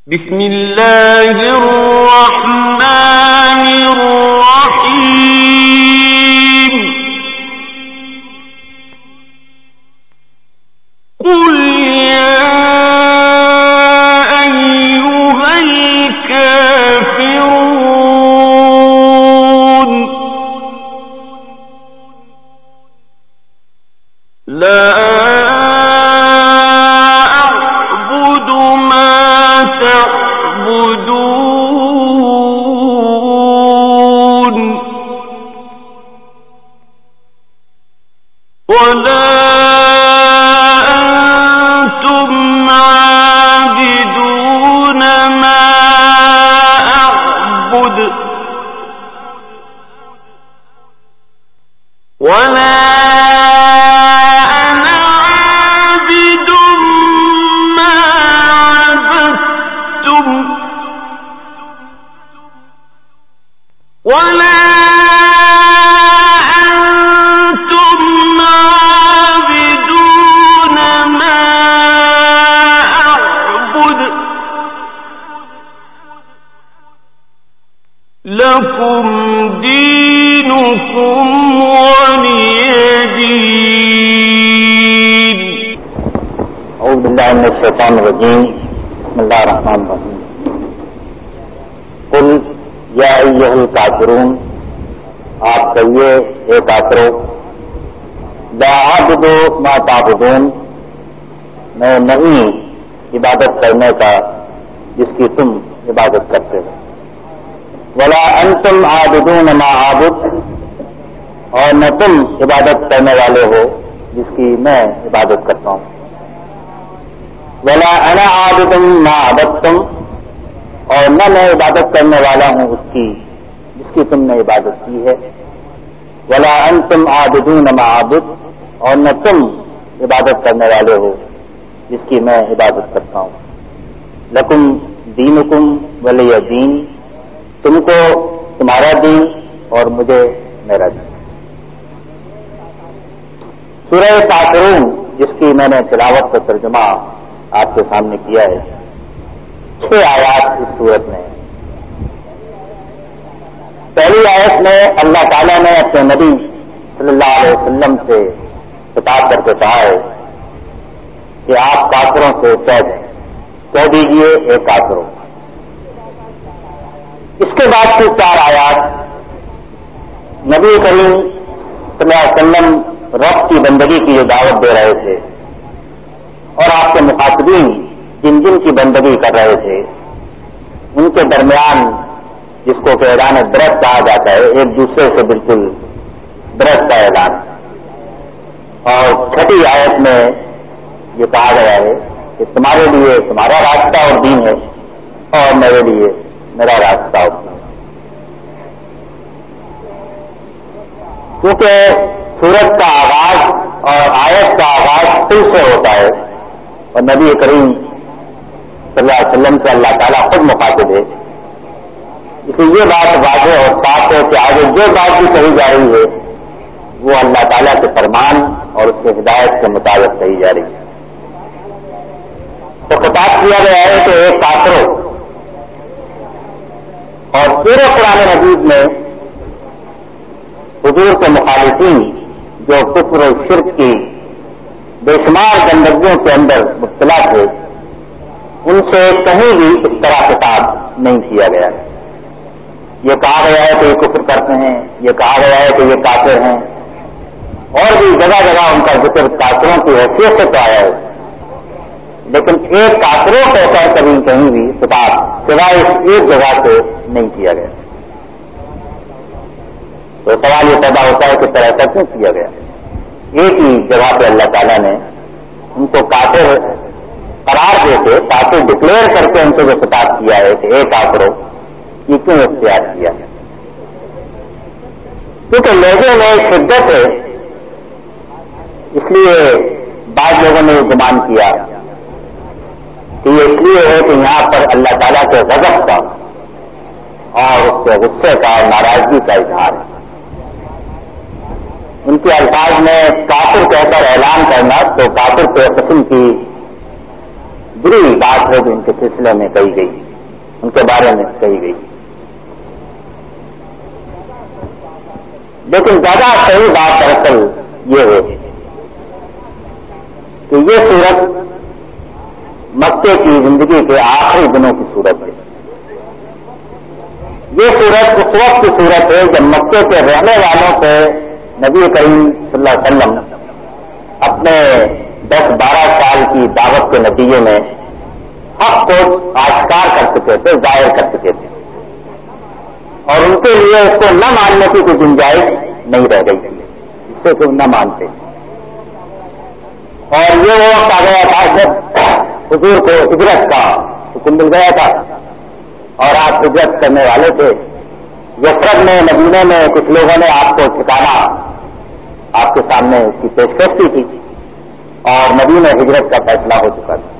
بسم اللہ الرحمن الرحیم قل یا ایھا الکافرون لا لکم دینکم ولی دین۔ اعوذ باللہ من الشیطان الرجیم، بسم اللہ الرحمن الرحیم۔ قل یا ایھا الکافرون، آپ کہیے اے کافرو، لا اعبد ما تعبدون، میں نہیں عبادت کرنے کا جس کی تم عبادت کرتے ہو، ولا انتم عابدون ما اعبد، اور نہ تم عبادت کرنے والے ہو جس کی میں عبادت کرتا ہوں، ولا انا عابد ما عبدتم، اور نہ میں عبادت کرنے والا ہوں اس کی جس کی تم نے عبادت کی ہے، ولا انتم عابدون ما اعبد، اور نہ تم عبادت کرنے والے ہو جس کی میں عبادت کرتا ہوں، لکم دینکم ولی دین، تم کو تمہارا دین اور مجھے میرا دین۔ سورہ کافرون جس کی میں نے تلاوت کا ترجمہ آپ کے سامنے کیا ہے، 6 آیات اس سورت میں۔ پہلی آیت میں اللہ تعالیٰ نے اپنے نبی صلی اللہ علیہ وسلم سے خطاب کر کے کہا ہے کہ آپ کافروں سے کہہ دیجیے اے کافروں۔ اس کے بعد کی 4 آیات نبی کریم صلی اللہ علیہ وسلم رب کی بندگی کی جو دعوت دے رہے تھے اور آپ کے مخاطبین جن جن کی بندگی کر رہے تھے ان کے درمیان، جس کو کہ اعلان برت کہا جاتا ہے، ایک دوسرے سے بالکل برت کا اعلان، اور 6 آیت میں یہ کہا گیا ہے کہ تمہارے لیے تمہارا راستہ اور دین ہے اور میرے لیے میرا راستہ اور دین۔ کیونکہ سورت کا آغاز اور آیت کا آغاز قل سے ہوتا ہے اور نبی کریم صلی اللہ علیہ وسلم سے اللہ تعالیٰ خود مخاطب ہے، اس لیے یہ بات واضح اور صاف ہے کہ آگے جو بات بھی کہی جا رہی ہے وہ اللہ تعالیٰ کے فرمان اور اس کے ہدایت کے مطابق کہی جا رہی ہے۔ تو خطاب کیا گیا ہے کہ ایک کافروں، اور پورے قرآن مجید میں حضور کے مخالفین جو کفر و شرک کی بے شمار گندگیوں کے اندر مبتلا تھے، ان سے کہیں بھی اس طرح خطاب نہیں کیا گیا ہے۔ یہ کہا گیا ہے کہ یہ کفر کرتے ہیں، یہ کہا گیا ہے کہ یہ کافر ہیں، اور بھی جگہ جگہ ان کا ذکر کافروں کی حیثیت سے تو آیا ہے، لیکن ایک کافروں کہتا ہے کبھی کہیں بھی خطاب سوائے اس ایک جگہ سے نہیں کیا گیا۔ تو سوال یہ پیدا ہوتا ہے کہ ایسا کیوں کیا گیا؟ ایک ہی جگہ پہ اللہ تعالیٰ نے ان کو کافر قرار دے کے، کافر ڈکلیئر کر کے ان سے جو خطاب کیا ہے کہ اے کافرو، یہ کیوں اختیار کیا ہے؟ کیونکہ لوگوں میں شدت ہے، اس لیے بعض لوگوں نے یہ گمان کیا کہ یہ اس لیے ہے کہ یہاں پر اللہ تعالیٰ کے غضب کا اور اس کے غصے کا اور ناراضگی کا اظہار ہے۔ ان کے الفاظ میں کافر کہہ کر اعلان کرنا تو کافر کے قسم کی بری بات ہے جو ان کے سلسلے میں کہی گئی، ان کے بارے میں کہی گئی. لیکن زیادہ صحیح بات دراصل یہ ہے کہ یہ صورت مکے کی زندگی کے آخری دنوں کی صورت ہے. یہ صورت اس وقت کی صورت ہے جب مکے کے رہنے والوں کو نبی کریم صلی اللہ علیہ وسلم اپنے 10-12 سال کی دعوت کے نتیجے میں حق کو آشکار کر چکے تھے، ظاہر کر چکے تھے، اور ان کے لیے اس کو نہ ماننے کی کوئی گنجائش نہیں رہ گئی تھی، اس سے کوئی نہ مانتے. اور یہ وہ وقت آ گیا تھا جب حضور کو ہجرت کا حکم مل گیا تھا اور آپ ہجرت کرنے والے تھے. یثرب میں، مدینے میں کچھ لوگوں نے آپ کو ٹھکانا آپ کے سامنے اس کی پیشکش کی تھی اور مدینے ہجرت کا فیصلہ ہو چکا تھا.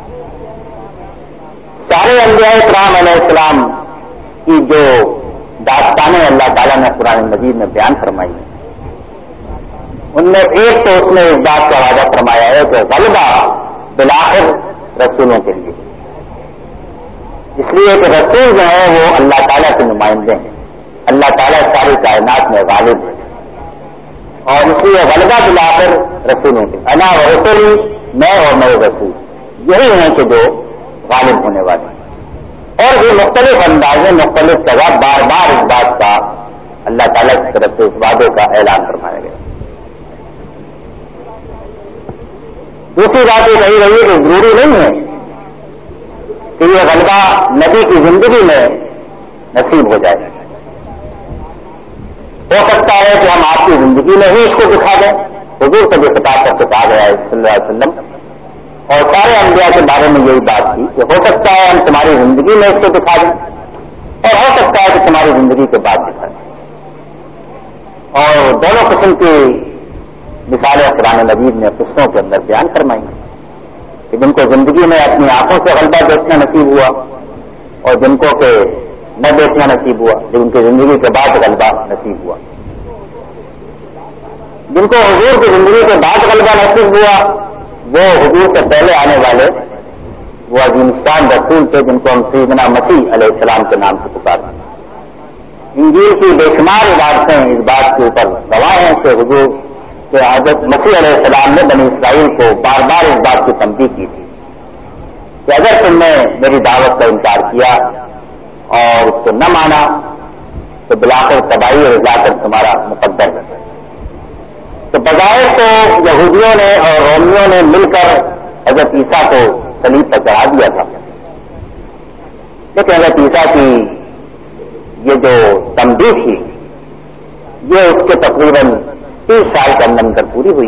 سارے انبیاء کرام علیہ السلام کی جو داستانیں اللہ تعالیٰ نے قرآن مجید میں بیان فرمائی ہیں، ان میں ایک تو اس نے اس بات کا وعدہ فرمایا ہے کہ غلبہ بالآخر رسولوں کے لیے، اس لیے کہ رسول جو ہے وہ اللہ تعالیٰ کے نمائندے ہیں، اللہ تعالیٰ ساری کائنات میں غالب ہے، اور اس لیے غلبہ بالآخر رسولوں کے. انا و رسولی، میں اور میرے رسول، یہی ہیں کہ جو غالب ہونے والے ہیں. اور بھی مختلف اندازیں، مختلف جگہ بار بار اس بات کا اللہ تعالیٰ کی طرف سے اس وعدے کا اعلان فرمایا گیا. دوسری بات یہ کہی رہی ہے کہ ضروری نہیں ہے کہ یہ غلبہ نبی کی زندگی میں نصیب ہو جائے. ہو سکتا ہے کہ ہم آپ کی زندگی میں ہی اس کو دکھا دیں. حضور سے بھی خطاب کر کے کہا گیا ہے صلی اللہ علیہ وسلم، اور سارے انبیاء کے بارے میں یہی بات تھی کہ ہو سکتا ہے ہم تمہاری زندگی میں اس کو دکھا دیں، اور ہو سکتا ہے کہ تمہاری زندگی کے بعد دکھا دیں. اور دونوں قسم کی مثالیں قرآن مجید نے قصوں کے اندر بیان فرمائی کہ جن کو زندگی میں اپنی آنکھوں سے غلبہ دیکھنا نصیب ہوا اور جن کو کہ نہ دیکھنا نصیب ہوا، لیکن کی زندگی کے بعد غلبہ نصیب ہوا. جن کو حضور کی زندگی کے بعد غلبہ نصیب ہوا وہ حضور سے پہلے آنے والے وہ عظیم شان رسول تھے جن کو ہم سیدنا مسیح علیہ السلام کے نام سے پکارتے ہیں. انجیل کی بے شمار عبادتیں اس بات کے اوپر گواہ ہیں کہ حضور کہ حضرت مسیح علیہ السلام نے بنی اسرائیل کو بار بار اس بات کی تنبیہ کی تھی کہ اگر تم نے میری دعوت کا انکار کیا اور اس کو نہ مانا تو بلاخر تباہی اور ہلاکت تمہارا مقدر ہے. تو بظاہر تو یہودیوں نے اور رومیوں نے مل کر حضرت عیسیٰ کو صلیب پر چڑھا دیا تھا، لیکن حضرت عیسیٰ کی یہ جو تنبیہ تھی یہ اس کے تقریباً 30 سال کے اندر پوری ہوئی،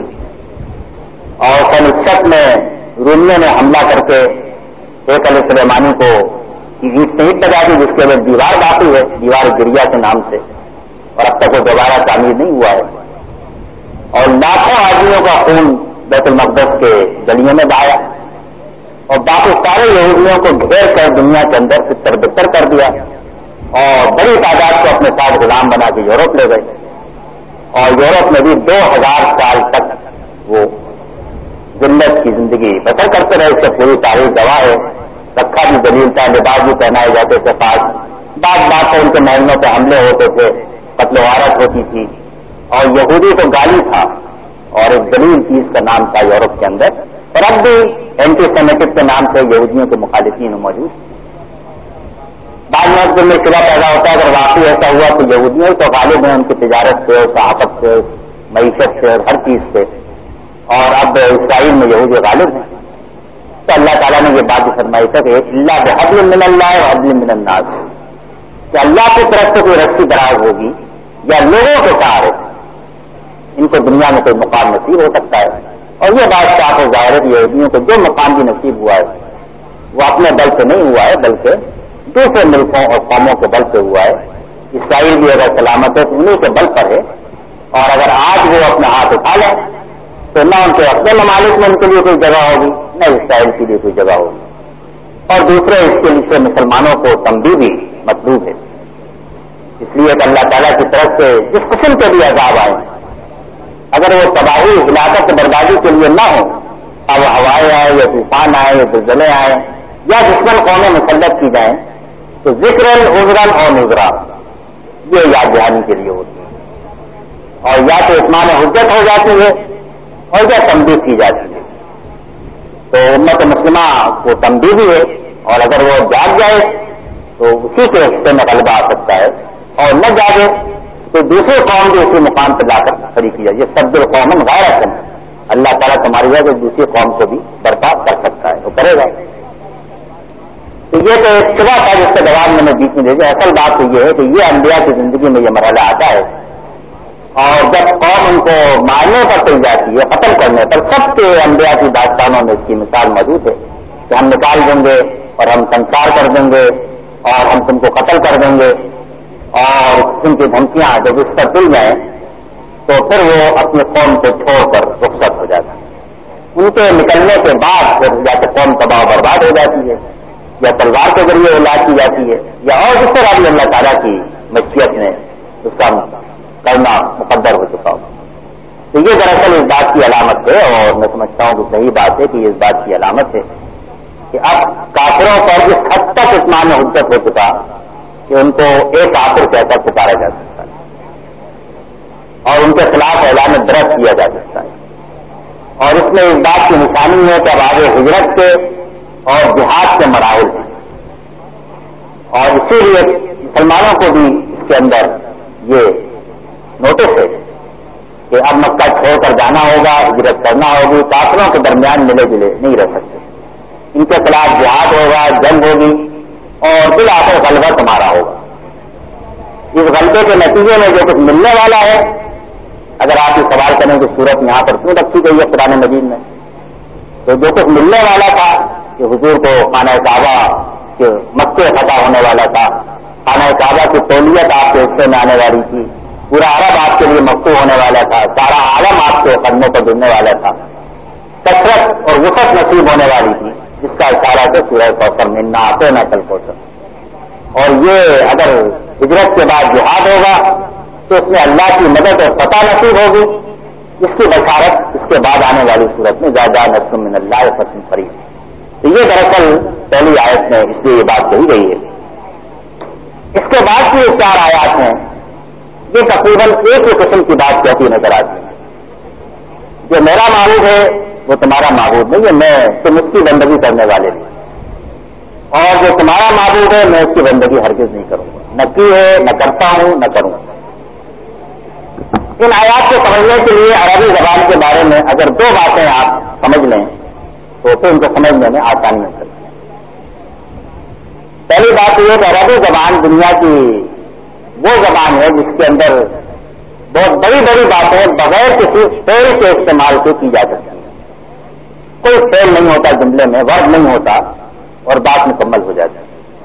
اور سن 61 میں رومیوں نے حملہ کر کے ہیکل سلیمانی کو اینٹ سے اینٹ لگا دی، جس کے بعد دیوار باقی ہے، دیوار گریا کے نام سے، اور اب تک وہ دوبارہ تعمیر نہیں ہوا ہے. اور لاکھوں آدمیوں کا خون بیت المقدس کے گلیوں میں بہایا اور باقی سارے یہودیوں کو گھیر کر دنیا کے اندر سے تربتر کر دیا اور بڑی تعداد کو اپنے ساتھ غلام بنا کے یورپ لے گئے. اور یورپ میں بھی 2000 سال تک وہ ذلت کی زندگی بسر کرتے رہے. اس سے پوری تاریخ گواہ ہے. رکھا بھی دلیل تھا، لباس بھی پہنائے جاتے تھے، بعض بات ان کے محلوں پہ حملے ہوتے تھے، قتل و غارت ہوتی تھی، اور یہودی تو گالی تھا اور ایک دلیل چیز کا نام تھا یورپ کے اندر. اور اب بھی اینٹی سیمیٹک کے نام سے یہودیوں کے مخالفین موجود. بعض وقت میں شبہ پیدا ہوتا ہے اگر واقعی ایسا ہوا تو یہودیوں تو غالب ہیں ان کی تجارت سے، صحافت سے، معیشت سے اور ہر چیز سے، اور اب اسرائیل میں یہودی غالب ہیں. تو اللہ تعالیٰ نے یہ بات فرمائی تھا کہ اللہ بحبل من اللہ و حبل من الناس، کہ اللہ کی طرف سے کوئی رسی دراز ہوگی یا لوگوں کے سہارے ان کو دنیا میں کوئی مقام نصیب ہو سکتا ہے. اور یہ بات صاف و ظاہر ہے کہ یہودیوں کو جو مقام بھی نصیب ہوا ہے وہ اپنے بل سے نہیں ہوا ہے بلکہ دوسرے ملکوں اور قوموں کے بل سے ہوا ہے. اسرائیل بھی اگر سلامت ہے تو انہیں کے بل پر ہے، اور اگر آج وہ اپنا ہاتھ اٹھا لیں تو نہ ان کے اپنے ممالک میں ان کے لیے کوئی جگہ ہوگی نہ اسرائیل کے لیے کوئی جگہ ہوگی. اور دوسرے اس کے لیے مسلمانوں کو تنبیہ بھی مطلوب ہے، اس لیے کہ اللہ تعالیٰ کی طرف سے جس قسم کے بھی عذاب آئے اگر وہ تباہی ہلاکت بربادی کے لیے نہ ہو، اب ہوائیں آئے یا طوفان آئے یا زلزلے آئے یا دشمن قومیں مسلط کی جائیں تو ذکر عذرا اور نذرا یہ یاد دہانی کے لیے ہوتی ہے اور یا تو اتمام حجت ہو جاتی ہے اور یا تنبیہ کی جاتی ہے. تو امت مسلمہ کو تنبیہ بھی ہے اور اگر وہ جاگ جائے تو اسی کے حصے میں غلبہ آ سکتا ہے اور نہ جاگے تو دوسرے قوم بھی اسی مقام پہ لا کر کھڑی کی جائے. یہ سب قوم غیر ہے اللہ تعالیٰ تمہاری ہے کہ دوسری قوم کو بھی برباد کر سکتا ہے وہ کرے گا. تو یہ تو ایک صبح تھا جس کا جواب میں نے بیچ میں دے دیا. اصل بات تو یہ ہے کہ یہ انبیاء کی زندگی میں یہ مرحلہ آتا ہے اور جب قوم ان کو مارنے پر چل جاتی ہے ختم کرنے پر. سب کے انبیاء کی داستانوں میں اس کی مثال موجود ہے کہ ہم نکال دیں گے اور ہم سنسار کر دیں گے اور ہم تم کو قتل کر دیں گے اور ان کی دھمکیاں جب اس پر مل جائیں تو پھر وہ اپنی قوم کو چھوڑ کر رخصت ہو جاتا ہے. ان کے نکلنے کے بعد پھر یا تو قوم تباہ و برباد ہو جاتی ہے یا تلوار کے ذریعے اولاد کی جاتی ہے یا اور جس طرح بھی اللہ تعالیٰ کی مشیت نے اس کا کرنا مقدر ہو چکا ہو. تو یہ دراصل اس بات کی علامت ہے اور میں سمجھتا ہوں کہ صحیح بات ہے کہ یہ اس بات کی علامت ہے کہ اب کافروں پر اس حد تک اتمام حجت ہو چکا کہ ان کو ایک کافر کہہ کر پکارا جا سکتا ہے اور ان کے خلاف اعلان برت کیا جا سکتا ہے. اور اس میں اس بات کی نشانی ہے کہ اب آگے ہجرت کے اور جہاد کے مراحل ہیں اور اسی لیے مسلمانوں کو بھی اس کے اندر یہ نوٹس ہے کہ اب مکہ چھوڑ کر جانا ہوگا, ہجرت کرنا ہوگی. کافروں کے درمیان ملے جلے نہیں رہ سکتے, ان کے خلاف جہاد ہوگا, جنگ ہوگی اور بالآخر غلبہ تمہارا ہوگا. اس غلبے کے نتیجے میں جو کچھ ملنے والا ہے, اگر آپ یہ سوال کریں کہ صورت یہاں پر کیوں رکھی گئی ہے قرآن مجید میں, تو جو کچھ ملنے والا تھا کہ حضور کو خانہ کعبہ کے مکے فتح ہونے والا تھا, خانہ کعبہ کی تولیت آپ کے حصے میں آنے والی تھی, پورا عرب آپ کے لیے مفتوح ہونے والا تھا, سارا عالم آپ کے قدموں پر گرنے والا تھا, کثرت اور وسعت نصیب ہونے والی تھی جس کا اشارہ ہے سورہ کوثر میں انا اعطیناک الکوثر. اور یہ اگر ہجرت کے بعد جہاد ہوگا تو اس میں اللہ کی مدد اور فتح نصیب ہوگی, اس کی بشارت اس کے بعد آنے والی صورت میں اذا جاء نصر من اللہ وفتح قریب. تو یہ دراصل پہلی آیت میں اس لیے یہ بات کہی گئی ہے. اس کے بعد کی یہ 4 آیات ہیں یہ تقریباً ایک ہی قسم کی بات کہتی نظر آتی ہے. جو میرا معبود ہے وہ تمہارا معبود نہیں ہے, میں تم اس کی بندگی کرنے والے نہیں, اور جو تمہارا معبود ہے میں اس کی بندگی ہرگز نہیں کروں گا, نہ کی ہے نہ کرتا ہوں نہ کروں گا. ان آیات کو سمجھنے کے لیے عربی زبان کے بارے میں اگر 2 باتیں آپ سمجھ لیں تو پھر ان کو سمجھنے میں آسانی ہو سکتی ہے. پہلی بات یہ کہ عربی زبان دنیا کی وہ زبان ہے جس کے اندر بہت بڑی بڑی باتیں بغیر کسی فعل کے استعمال سے کی جا سکتی ہیں. کوئی فعل نہیں ہوتا جملے میں, ورب نہیں ہوتا اور بات مکمل ہو جاتی ہے.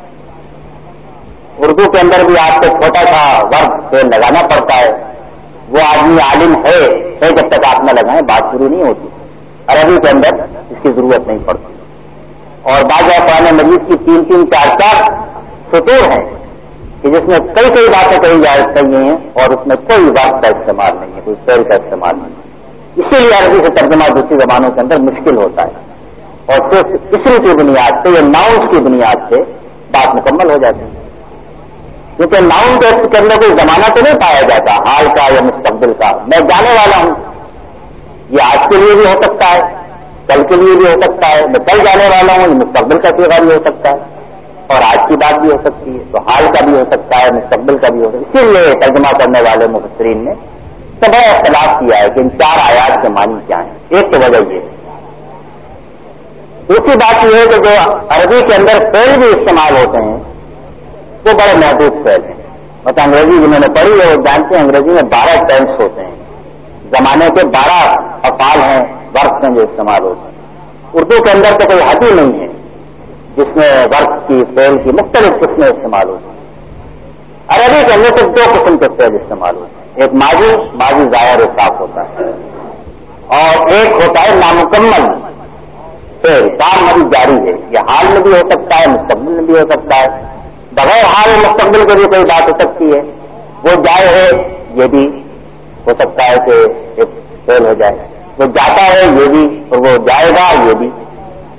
اردو کے اندر بھی آپ کو چھوٹا سا ورب فعل لگانا پڑتا ہے, وہ آدمی عالم ہے جب تک آپ نہ لگائیں بات پوری نہیں ہوتی. عربی کے اندر اس کی ضرورت نہیں پڑتی. اور بعض قرآن مجید کی 3-3, 4-4 سطور ہیں کہ جس میں کئی باتیں کہی جا رہی ہیں اور اس میں کوئی وقت کا استعمال نہیں ہے, کوئی فعل کا استعمال نہیں ہے. اسی لیے عربی سے ترجمہ دوسری زبانوں کے اندر مشکل ہوتا ہے اور صرف اسم کی بنیاد سے یا ناؤنس کی بنیاد سے بات مکمل ہو جاتی ہے. کیونکہ ناؤن کے اندر کوئی زمانہ تو نہیں پایا جاتا حال کا یا مستقبل کا. میں جانے والا ہوں, یہ آج کے لیے بھی ہو سکتا ہے, کل کے لیے بھی ہو سکتا ہے. میں کل جانے والا ہوں, یہ مستقبل کا صیغہ بھی ہو سکتا ہے اور آج کی بات بھی ہو سکتی ہے. تو حال کا بھی ہو سکتا ہے, مستقبل کا بھی ہو سکتا ہے. اسی لیے ترجمہ کرنے والے مفسرین نے سب اختلاف کیا ہے کہ ان 4 آیات کے معنی کیا ہیں. ایک تو وجہ یہ. دوسری بات یہ ہے کہ جو عربی کے اندر فعل بھی استعمال ہوتے ہیں وہ بڑے محدود فعل ہیں. مطلب انگریزی جنہوں نے پڑھی ہے وہ جانتے ہیں انگریزی میں 12 ٹینس ہوتے ہیں, زمانے کے 12 افعال ہیں, ورق ہیں جو استعمال ہوتے ہیں. اردو کے اندر تو کوئی حد ہی نہیں ہے جس میں ورق کی فعل کی مختلف قسمیں استعمال ہوتی ہیں. عربی کے اندر صرف 2 قسم کے فعل استعمال ہوتے ہیں. ایک ماضی ظاہر و صاف ہوتا ہے اور ایک ہوتا ہے نامکمل فعل, کام ابھی جاری ہے. یہ حال میں بھی ہو سکتا ہے, مستقبل میں بھی ہو سکتا ہے, بغیر حال مستقبل کے بھی کوئی بات ہو سکتی ہے. وہ جائے ہے یہ بھی ہو سکتا ہے کہ ایک فعل ہو جائے, وہ جاتا ہے یہ بھی, اور وہ جائے گا یہ بھی.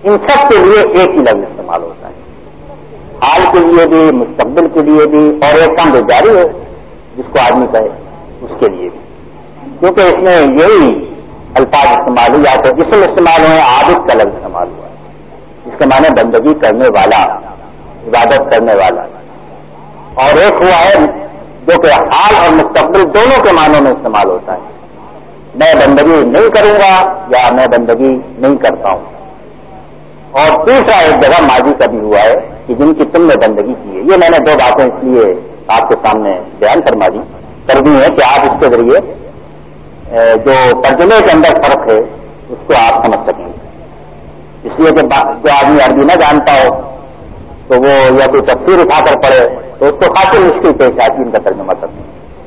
ان سب کے لیے ایک ہی لفظ استعمال ہوتا ہے، حال کے لیے بھی، مستقبل کے لیے بھی، اور ایک کام جو جاری ہے جس کو آدمی کہے اس کے لیے بھی، کیونکہ اس میں یہی الفاظ استعمال ہوئے، یا تو اسم استعمال ہوئے، عابد کا لفظ استعمال ہوا ہے جس کے معنی بندگی کرنے والا، عبادت کرنے والا، اور ایک ہوا ہے جو کہ حال اور مستقبل دونوں کے معنوں میں استعمال ہوتا ہے، میں بندگی نہیں کروں گا یا میں بندگی نہیں کرتا ہوں، اور دوسرا ایک جگہ ماضی کا بھی ہوا ہے کہ جن کی تم نے بندگی کی ہے۔ یہ میں نے دو باتیں اس لیے آپ کے سامنے بیان کر دی ہیں کہ آپ اس کے ذریعے جو ترجمے کے اندر فرق ہے اس کو آپ سمجھ سکیں، اس لیے کہ جو آدمی عربی نہ جانتا ہو تو وہ یا کوئی تفسیر اٹھا کر پڑھے تو اس کو خاصی مشکل پیش آتی ان کا ترجمہ کرنا۔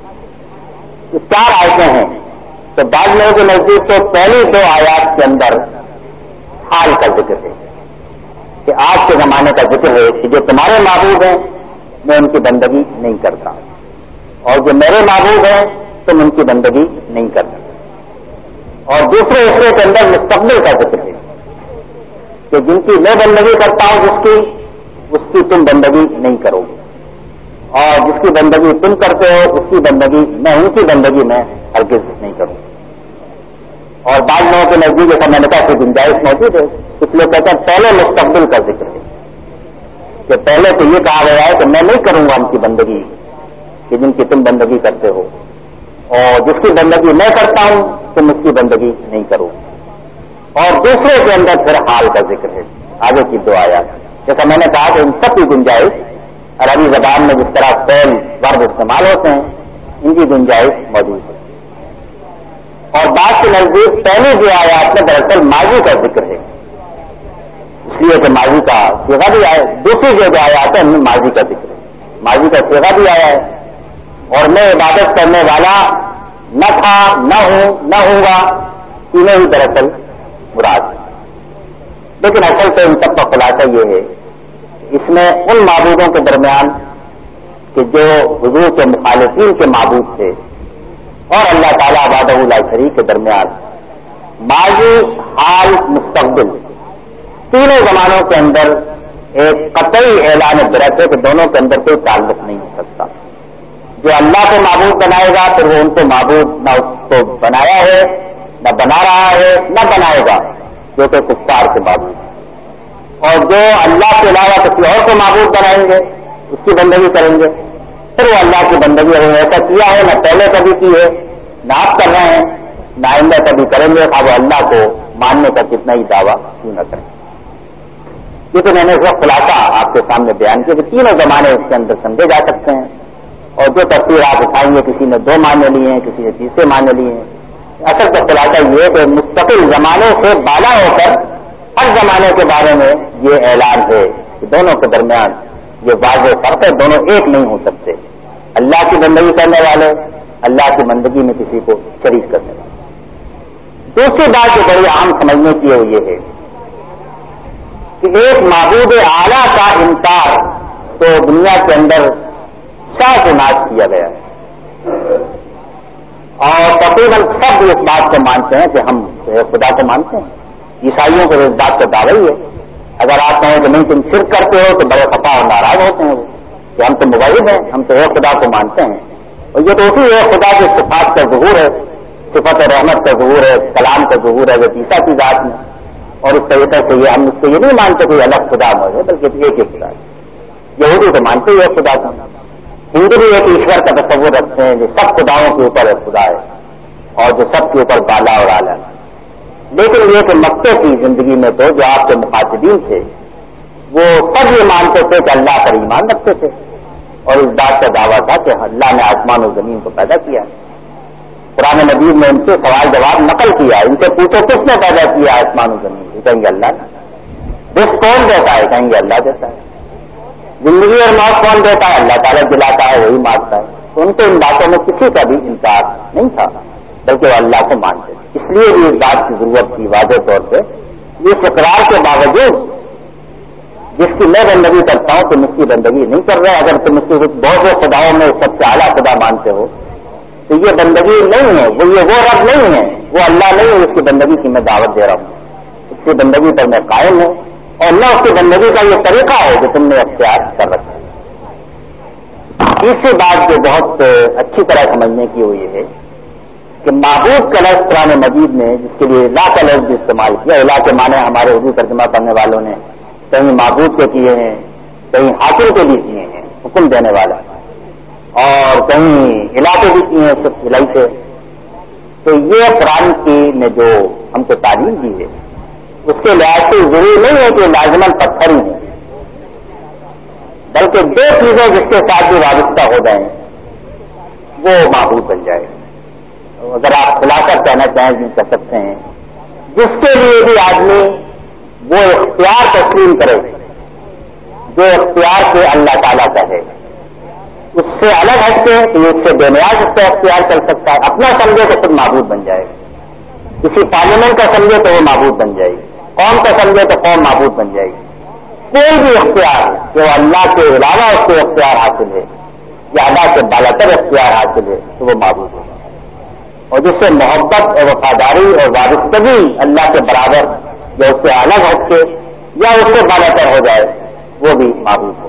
یہ 4 آیتیں ہیں، تو بعض لوگوں کے نزدیک تو پہلی 2 آیات کے اندر حال کا ذکر ہے کہ آج کے زمانے کا ذکر ہے کہ جو تمہارے معبود ہیں میں ان کی بندگی نہیں کرتا، اور جو میرے معبود ہیں تم ان کی بندگی نہیں کرتے، اور دوسرے حصے کے اندر مستقبل کا ذکر ہے کہ جن کی میں بندگی کرتا ہوں اس کی تم بندگی نہیں کرو گے، اور جس کی بندگی تم کرتے ہو اس کی بندگی میں ان کی بندگی میں ہرگز نہیں کروں۔ اور بعض لوگوں کے نزدیک ایسا میں نے کہا کہ گنجائش موجود ہے، اس لیے کہتے ہیں پہلے مستقبل کا ذکر ہے کہ پہلے تو یہ کہا گیا ہے کہ میں نہیں کروں گا ان کی بندگی کہ جن کی تم بندگی کرتے ہو، اور جس کی بندگی میں کرتا ہوں تم اس کی بندگی نہیں کرو، اور دوسرے کے اندر پھر حال کا ذکر ہے آگے کی 2 آیات۔ جیسا میں نے کہا کہ ان سب کی گنجائش عربی زبان میں جس طرح فعل ورب استعمال ہوتے ہیں ان کی گنجائش موجود ہے، اور بعض کے نزدیک پہلی 2 آیات میں دراصل ماضی کا ذکر ہے، اس لیے کہ ماضی کا صیغہ بھی آیا، دوسری جو آیات ہے ان میں ماضی کا ذکر ہے، ماضی کا صیغہ بھی آیا ہے، اور میں عبادت کرنے والا نہ تھا، نہ ہوں، نہ ہوں گا، تینوں ہی دراصل مراد ہے۔ لیکن اصل تو ان سب کا خلاصہ یہ ہے اس میں ان معبودوں کے درمیان کہ جو حضور کے مخالفین کے معبود تھے اور اللہ تعالیٰ وحدہ لا شریک کے درمیان ماضی، حال، مستقبل تینوں زمانوں کے اندر ایک قطعی اعلان برت ہے کہ دونوں کے اندر کوئی تعلق نہیں ہو سکتا۔ جو اللہ کو معبود بنائے گا پھر وہ ان کو معبود نہ اس کو بنایا ہے، نہ بنا رہا ہے، نہ بنائے گا جو کہ کفار کے معبود ہے، اور جو اللہ کے علاوہ کسی اور کو معبود بنائیں گے اس کی بندگی کریں گے، پھر وہ اللہ کی بندگی اگر ایسا کیا ہے نہ پہلے کبھی کی ہے نہ آپ کر رہے ہیں نہ آئندہ کبھی کریں گے، وہ اللہ کو ماننے کا کتنا ہی دعویٰ کیوں نہ کریں۔ یہ تو میں نے اس وقت خلاصہ آپ کے سامنے بیان کیا کہ تینوں زمانے اس کے اندر سمجھے جا سکتے ہیں، اور جو تفسیر آپ اٹھائیں گے کسی نے 2 معنی لیے ہیں، کسی نے تیسرے معنی لیے ہیں۔ اصل کا خلاصہ یہ ہے کہ مستقل زمانوں سے بالا ہو کر ہر زمانے کے بارے میں یہ اعلان ہے کہ دونوں کے درمیان یہ واضح فرق ہے، دونوں ایک نہیں ہو سکتے، اللہ کی بندگی کرنے والے اللہ کی بندگی میں کسی کو شریک کرنے والے۔ دوسری بات جو بڑی عام سمجھنے کی ہے وہ یہ ہے کہ ایک معبود اعلیٰ کا انکار تو دنیا کے اندر شاہ ناز کیا گیا ہے، اور تقریباً سب اس بات کو مانتے ہیں کہ ہم خدا کو مانتے ہیں۔ عیسائیوں کو اس بات کا دعویٰ ہی ہے، اگر آپ کہیں کہ نہیں تم شرک کرتے ہو تو بڑے خفا اور ناراض ہوتے ہیں وہ کہ ہم تو موحد ہیں، ہم تو ایک خدا کو مانتے ہیں، اور یہ تو اسی ایک خدا کی صفات کا ظہور ہے، صفت رحمت کا ظہور ہے، کلام کا ظہور ہے جو عیسیٰ کی ذات میں، اور اس طریقے سے یہ ہم اس کو یہ نہیں مانتے کوئی الگ خدا موجود بلکہ ایک ہی خدا ہے۔ یہودی تو مانتے ہی ایک خدا کو، ہندو بھی ایک ایشور کا تصور رکھتے ہیں جو سب خداؤں کے اوپر ایک خدا ہے اور جو سب کے اوپر بالا اور اعلیٰ ہے۔ لیکن یہ کہ مکے کی زندگی میں تو جو آپ کے مخاطبین تھے وہ سب یہ مانتے تھے کہ اللہ پر ایمان رکھتے تھے، اور اس بات کا دعویٰ تھا کہ اللہ نے آسمان و زمین کو پیدا کیا۔ قرآن مجید میں ان سے سوال جواب نقل کیا، ان سے پوچھو کس نے پیدا کیا آسمان و زمین کو، کہیں گے اللہ نے۔ رزق کون دیتا ہے، کہیں گے اللہ دیتا ہے۔ زندگی اور موت کون دیتا ہے، اللہ تعالیٰ دلاتا ہے، وہی مارتا ہے۔ تو ان کو ان باتوں میں کسی کا بھی انکار نہیں تھا بلکہ وہ اللہ کو مانتے تھے۔ اس لیے بھی اس بات کی ضرورت تھی واضح طور پہ اس اقرار کے باوجود جس کی میں بندگی کرتا ہوں تم اس کی بندگی نہیں کر رہے، اگر تم اس کی بہت سے خداؤں میں سب سے اعلیٰ خدا مانتے ہو تو یہ بندگی نہیں ہے، وہ رب نہیں ہے، وہ اللہ نہیں ہے، اس کی بندگی کی میں دعوت دے رہا ہوں، اس کی بندگی پر میں قائم ہوں، اور نہ اس کی بندگی کا یہ طریقہ ہے جو تم نے اختیار کر رکھا ہے۔ تیسری بات جو بہت اچھی طرح سمجھنے کی وہ یہ ہے کہ معبود کا لفظ قرآن مجید میں جس کے لیے لا کا لفظ استعمال کیا، الہ کے معنی ہمارے اردو ترجمہ کرنے والوں نے کہیں معبود کے کیے ہیں، کہیں حاکم کے بھی کیے ہیں حکم دینے والا، اور کہیں الہ کے بھی کیے ہیں صرف الہی سے۔ تو یہ قرآن کی نے جو ہم کو تعلیم دی ہے اس کے لحاظ سے ضروری نہیں ہے کہ لازماً پتھر ہی ہیں، بلکہ دو چیزیں جس کے ساتھ بھی وابستہ ہو جائیں وہ معبود بن جائے۔ اگر آپ خلاصہ کہنا چاہیں جو کہہ سکتے ہیں، جس کے لیے بھی آدمی وہ اختیار تسلیم کرے جو اختیار سے اللہ تعالیٰ کا ہے، اس سے الگ ہٹ کے کہ اس سے بے نیاز اس کا اختیار کر سکتا ہے، اپنا سمجھے تو خود معبود بن جائے، کسی پارلیمنٹ کا سمجھے تو وہ معبود بن جائے گی، قوم کا سمجھے تو قوم معبود بن جائے گی۔ کوئی بھی اختیار جو اللہ کے علاوہ اس کو اختیار حاصل ہے یا اللہ کے بالاتر اختیار حاصل ہے تو وہ معبود ہوگا، اور جس سے محبت اور وفاداری اور وابستگی اللہ کے برابر یا اس سے الگ ہٹ کے یا اس سے بالاتر ہو جائے وہ بھی معبود ہوگا۔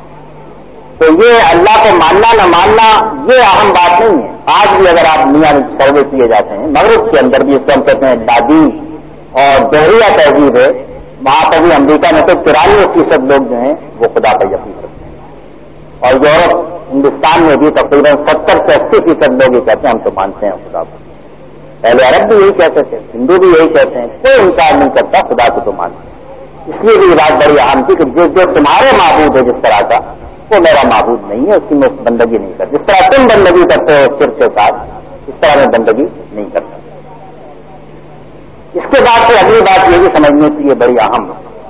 تو یہ اللہ کو ماننا نہ ماننا یہ اہم بات نہیں ہے۔ آج بھی اگر آپ میاں سروے کیے جاتے ہیں مغرب کے اندر بھی اس کو ہم کہتے ہیں دادی اور جوہریہ تہذیب ہے، وہاں پر بھی امریکہ میں تو 93% لوگ جو ہیں وہ خدا پر یقین کرتے ہیں، اور یورپ ہندوستان میں بھی تقریباً 70 سے 80% لوگ یہ کہتے ہیں ہم تو مانتے ہیں خدا کو۔ پہلے عرب بھی یہی کہتے تھے، ہندو بھی یہی کہتے ہیں، کوئی انکار نہیں کرتا خدا کو تو مانتے ہیں۔ اس لیے بھی یہ بات بڑی اہم تھی کہ جو تمہارے معبود ہے جس طرح کا وہ میرا معبود نہیں ہے، اس کی میں بندگی نہیں کرتا، جس طرح تم بندگی کرتے ہو شرک کے ساتھ اس طرح میں بندگی نہیں کرتا۔ اس کے بعد پھر اگلی بات یہ بھی سمجھنے کی یہ بڑی اہم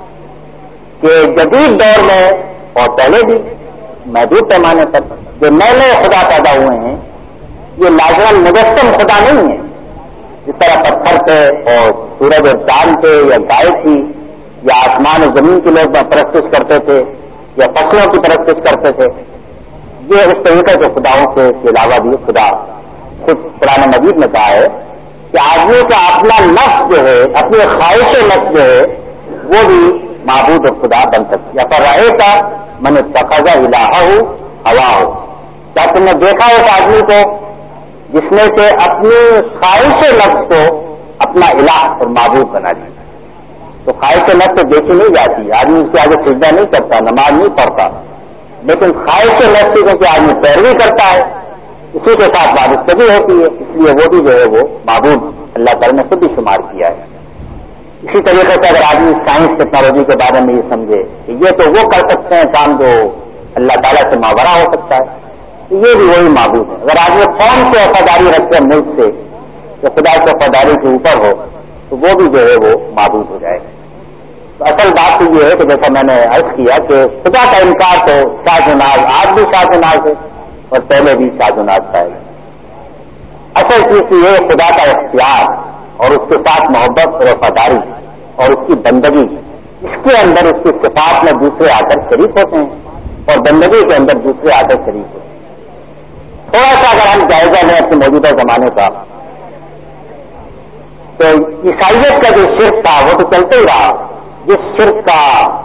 کہ جدید دور میں اور پہلے بھی محدود پیمانے پر جو نئے نئے خدا پیدا ہوئے ہیں یہ لازماً مجسم خدا نہیں ہے، جس طرح پتھر پہ اور سورج اور چاند پہ یا گائے کی یا آسمان اور زمین کے لوگ پرستش کرتے تھے یا فصلوں کی پرستش کرتے تھے، یہ اس طریقے کے خداؤں کے علاوہ بھی خدا خود قرآن مجید میں کہا ہے کہ آدمی کا اپنا نفس جو ہے، اپنی خواہش نفس جو ہے وہ بھی معبود اور خدا بن سکتی ہے۔ پر رہے کا من اتخذ الہہ ہوا ہو، کیا تم نے دیکھا اس آدمی کو جس نے سے اپنی خواہش نفس کو اپنا الہ اور معبود بنا دیا؟ تو خواہش نفس تو دیکھی نہیں جاتی، آدمی اس کے آگے سجدہ نہیں کرتا، نماز نہیں پڑھتا، لیکن خواہش نفس کی کیونکہ آدمی پیروی کرتا ہے اسی کے ساتھ وابستگی ہوتی ہے، اس لیے وہ بھی جو ہے وہ معبود اللہ تعالیٰ نے خود ہی شمار کیا ہے۔ اسی طریقے سے اگر آدمی سائنس ٹیکنالوجی کے بارے میں یہ سمجھے کہ یہ تو وہ کر سکتے ہیں کام جو اللہ تعالیٰ سے ماورا ہو سکتا ہے، تو یہ بھی وہی معبود ہے۔ اگر آدمی قوم سے وفاداری رکھتے ہیں ملک سے تو خدا کی وفاداری کے اوپر ہو تو وہ بھی جو ہے وہ معبود ہو جائے گا۔ تو اصل بات تو یہ ہے کہ جیسا میں نے عرض کیا کہ خدا کا انکار تو شاذ و ناز، آج بھی شاذ و ناز ہے اور پہلے بھی شاذ و ناز پائے گا۔ اصل چیز یہ خدا کا اختیار اور اس کے ساتھ محبت اور وفاداری اور اس کی بندگی، اس کے اندر اس کی صفات میں دوسرے آ کر شریک ہوتے ہیں اور بندگی کے اندر دوسرے آ کر شریک ہوتے ہیں۔ تھوڑا سا اگر ہم جائزہ لیں اپنے موجودہ زمانے کا تو عیسائیت کا جو شرک تھا وہ تو چلتے ہی رہا۔ جس شرک کا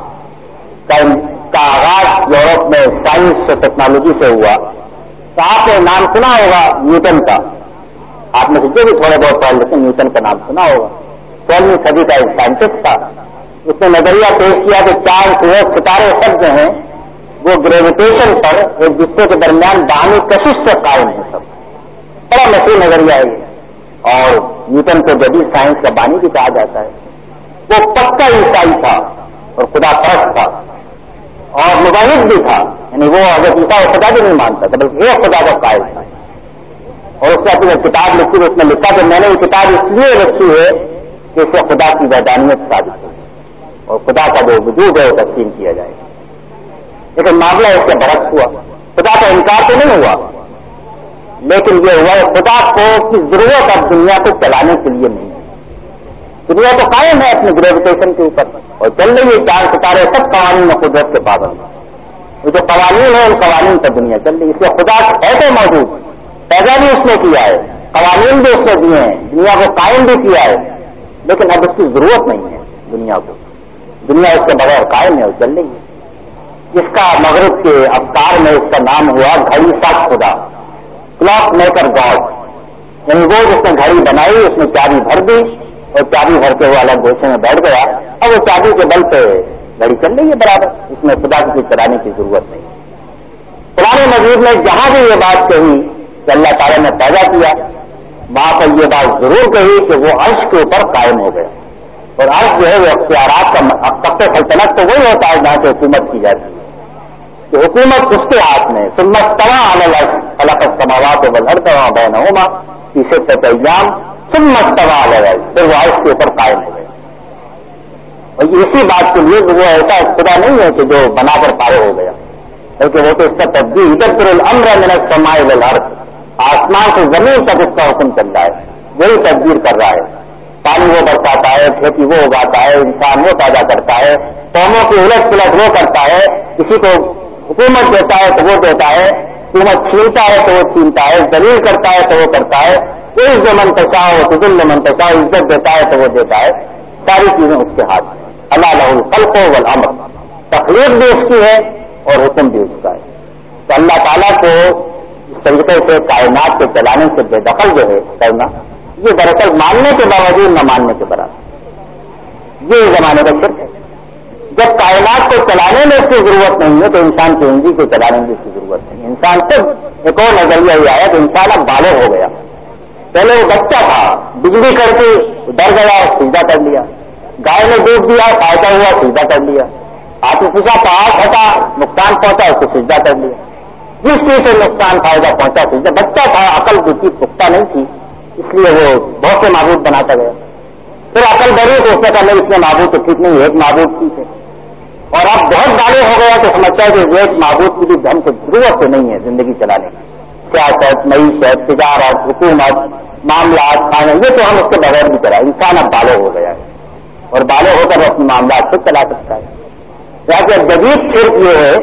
آغاز یورپ میں سائنس اور ٹیکنالوجی سے ہوا، تو آپ نے نام سنا ہوگا نیوٹن کا، آپ نے جو بھی تھوڑے بہت پڑھ لیکن نیوٹن کا نام سنا ہوگا۔ 16ویں صدی کا ایک سائنٹسٹ تھا، اس نے نظریہ پیش کیا کہ چاند سورج ستارے سب جو ہیں وہ گریویٹیشن پر ایک دوسرے کے درمیان باہمی کشش سے قائم ہے۔ سب بڑا مشہور نظریہ ہے اور نیوٹن کو جدید سائنس کا بانی بھی کہا جاتا ہے۔ وہ پکا عیسائی تھا اور خدا پرست تھا اور مباحث بھی تھا، یعنی وہ حضرت عیسیٰ کو خدا بھی نہیں مانتا تھا بلکہ وہ خدا کا قائل تھا۔ اور اس نے اپنی کتاب لکھی، اس نے لکھا کہ میں نے یہ کتاب اس لیے لکھی ہے کہ اس سے خدا کی وحدانیت ثابت ہو اور خدا کا جو وجود ہے وہ تسلیم کیا جائے۔ لیکن معاملہ اس سے برعکس ہوا، خدا کا انکار تو نہیں ہوا لیکن یہ ہوا خدا کو کی ضرورت اب دنیا کو چلانے کے لیے نہیں ہے۔ دنیا تو قائم ہے اپنے گریویٹیشن کے اوپر اور چل رہی ہے، چاند ستارے سب قوانین میں قدرت کے پابند ہیں، وہ جو قوانین ہیں ان قوانین پر دنیا چل رہی ہے۔ اس لیے خدا ہے تو موجود، پیدا بھی اس نے کیا ہے، قوانین بھی اس نے دیے ہیں، دنیا کو قائم بھی کیا ہے، لیکن اب اس کی ضرورت نہیں ہے دنیا کو۔ دنیا اس کے بغیر قائم ہے اور چل رہی ہے. اس کا مغرب کے افکار میں اس کا نام ہوا گھڑی ساز خدا، کلاک میکر گاڈ. یعنی وہ جس نے گھڑی بنائی اس نے چابی بھر دی اور چابی بھر کے وہ الگ گوشے میں بیٹھ گیا. اب وہ چابی کے بل پہ گھڑی چل رہی ہے برابر، اس میں خدا کی چلانے کی ضرورت نہیں. قرآن مجید نے جہاں بھی یہ بات کہی کہ اللہ تعالیٰ نے پیدا کیا، وہاں پر یہ بات ضرور کہی کہ وہ عرش کے اوپر قائم ہو گیا. اور عرش جو ہے وہ اختیارات کا تخت سلطنت تو وہی ہوتا ہے جہاں سے حکومت کی جاتی ہے، کہ حکومت اس کے ہاتھ میں. ثم استوى على العرش خلق السماوات والارض وما بينهما في 6 ايام ثم استوى على العرش. پھر وہ عرش کے اوپر قائم ہو گیا. اور یہ اسی بات کے لیے وہ ایسا خدا نہیں ہے کہ جو بنا کر پارے ہو گیا، بلکہ وہ تو اس کا تدبیر يدبر الامر من السماء الى الارض، آسمان سے زمین تک اس کا حکم چل رہا ہے، وہی تدبیر کر رہا ہے. پانی وہ برساتا ہے، کھیتی وہ اگاتا ہے، انسان وہ پیدا کرتا ہے، قوموں کی الٹ پلٹ وہ کرتا ہے. کسی کو حکومت دیتا ہے تو وہ دیتا ہے، حکومت چھینتا ہے تو وہ چھینتا ہے، ذلیل کرتا ہے تو وہ کرتا ہے. اس جو منتشا ہو تذل منتشا، عزت دیتا ہے تو وہ دیتا ہے. ساری چیزیں اس کے ہاتھ میں. اللہ لہ الخلق والامر، تخلیق بھی اس کی ہے اور حکم بھی اس کا ہے. تو اللہ تعالیٰ کو اس طریقے سے کائنات کے چلانے سے بے دخل جو ہے کرنا، یہ دراصل ماننے کے باوجود نہ ماننے کے برابر، یہ زمانے کا شرک ہے. جب کائنات کو چلانے میں اس کی ضرورت نہیں ہے تو انسان کی زندگی کو چلانے میں اس کی ضرورت نہیں. انسان خود ایک اور نظریہ یہ آیا کہ انسان اب بالغ ہو گیا. پہلے وہ بچہ تھا، بجلی کڑکی ڈر گیا سجدہ کر لیا، گائے نے دودھ دیا فائدہ ہوا سجدہ کر لیا، ہاتھی پوچھا پہاڑ پھٹا نقصان پہنچا اس کو سجدہ کر لیا. جس چیز سے نقصان فائدہ پہنچا سجدہ. بچہ تھا، عقل کی چیز پختہ نہیں تھی، اس لیے وہ بہت سے معبود بناتا گیا. پھر عقل بڑھی تو اس نے کہا نہیں اس میں معبود تو ٹھیک نہیں، ایک معبود ٹھیک ہے. اور اب بہت بالغ ہو گیا تو سمجھتا ہے کہ ایک معبود کی بھی ہم کو ضرورت تو نہیں ہے زندگی چلانے کی. سیاست، معیشت، تجارت، حکومت، معاملات، کھانے، یہ تو ہم اس کے بغیر بھی کرا. انسان اب بالغ ہو گیا ہے اور بالغ ہو کر وہ اپنے معاملات خود چلا سکتا ہے. کہ جدید فرق یہ ہے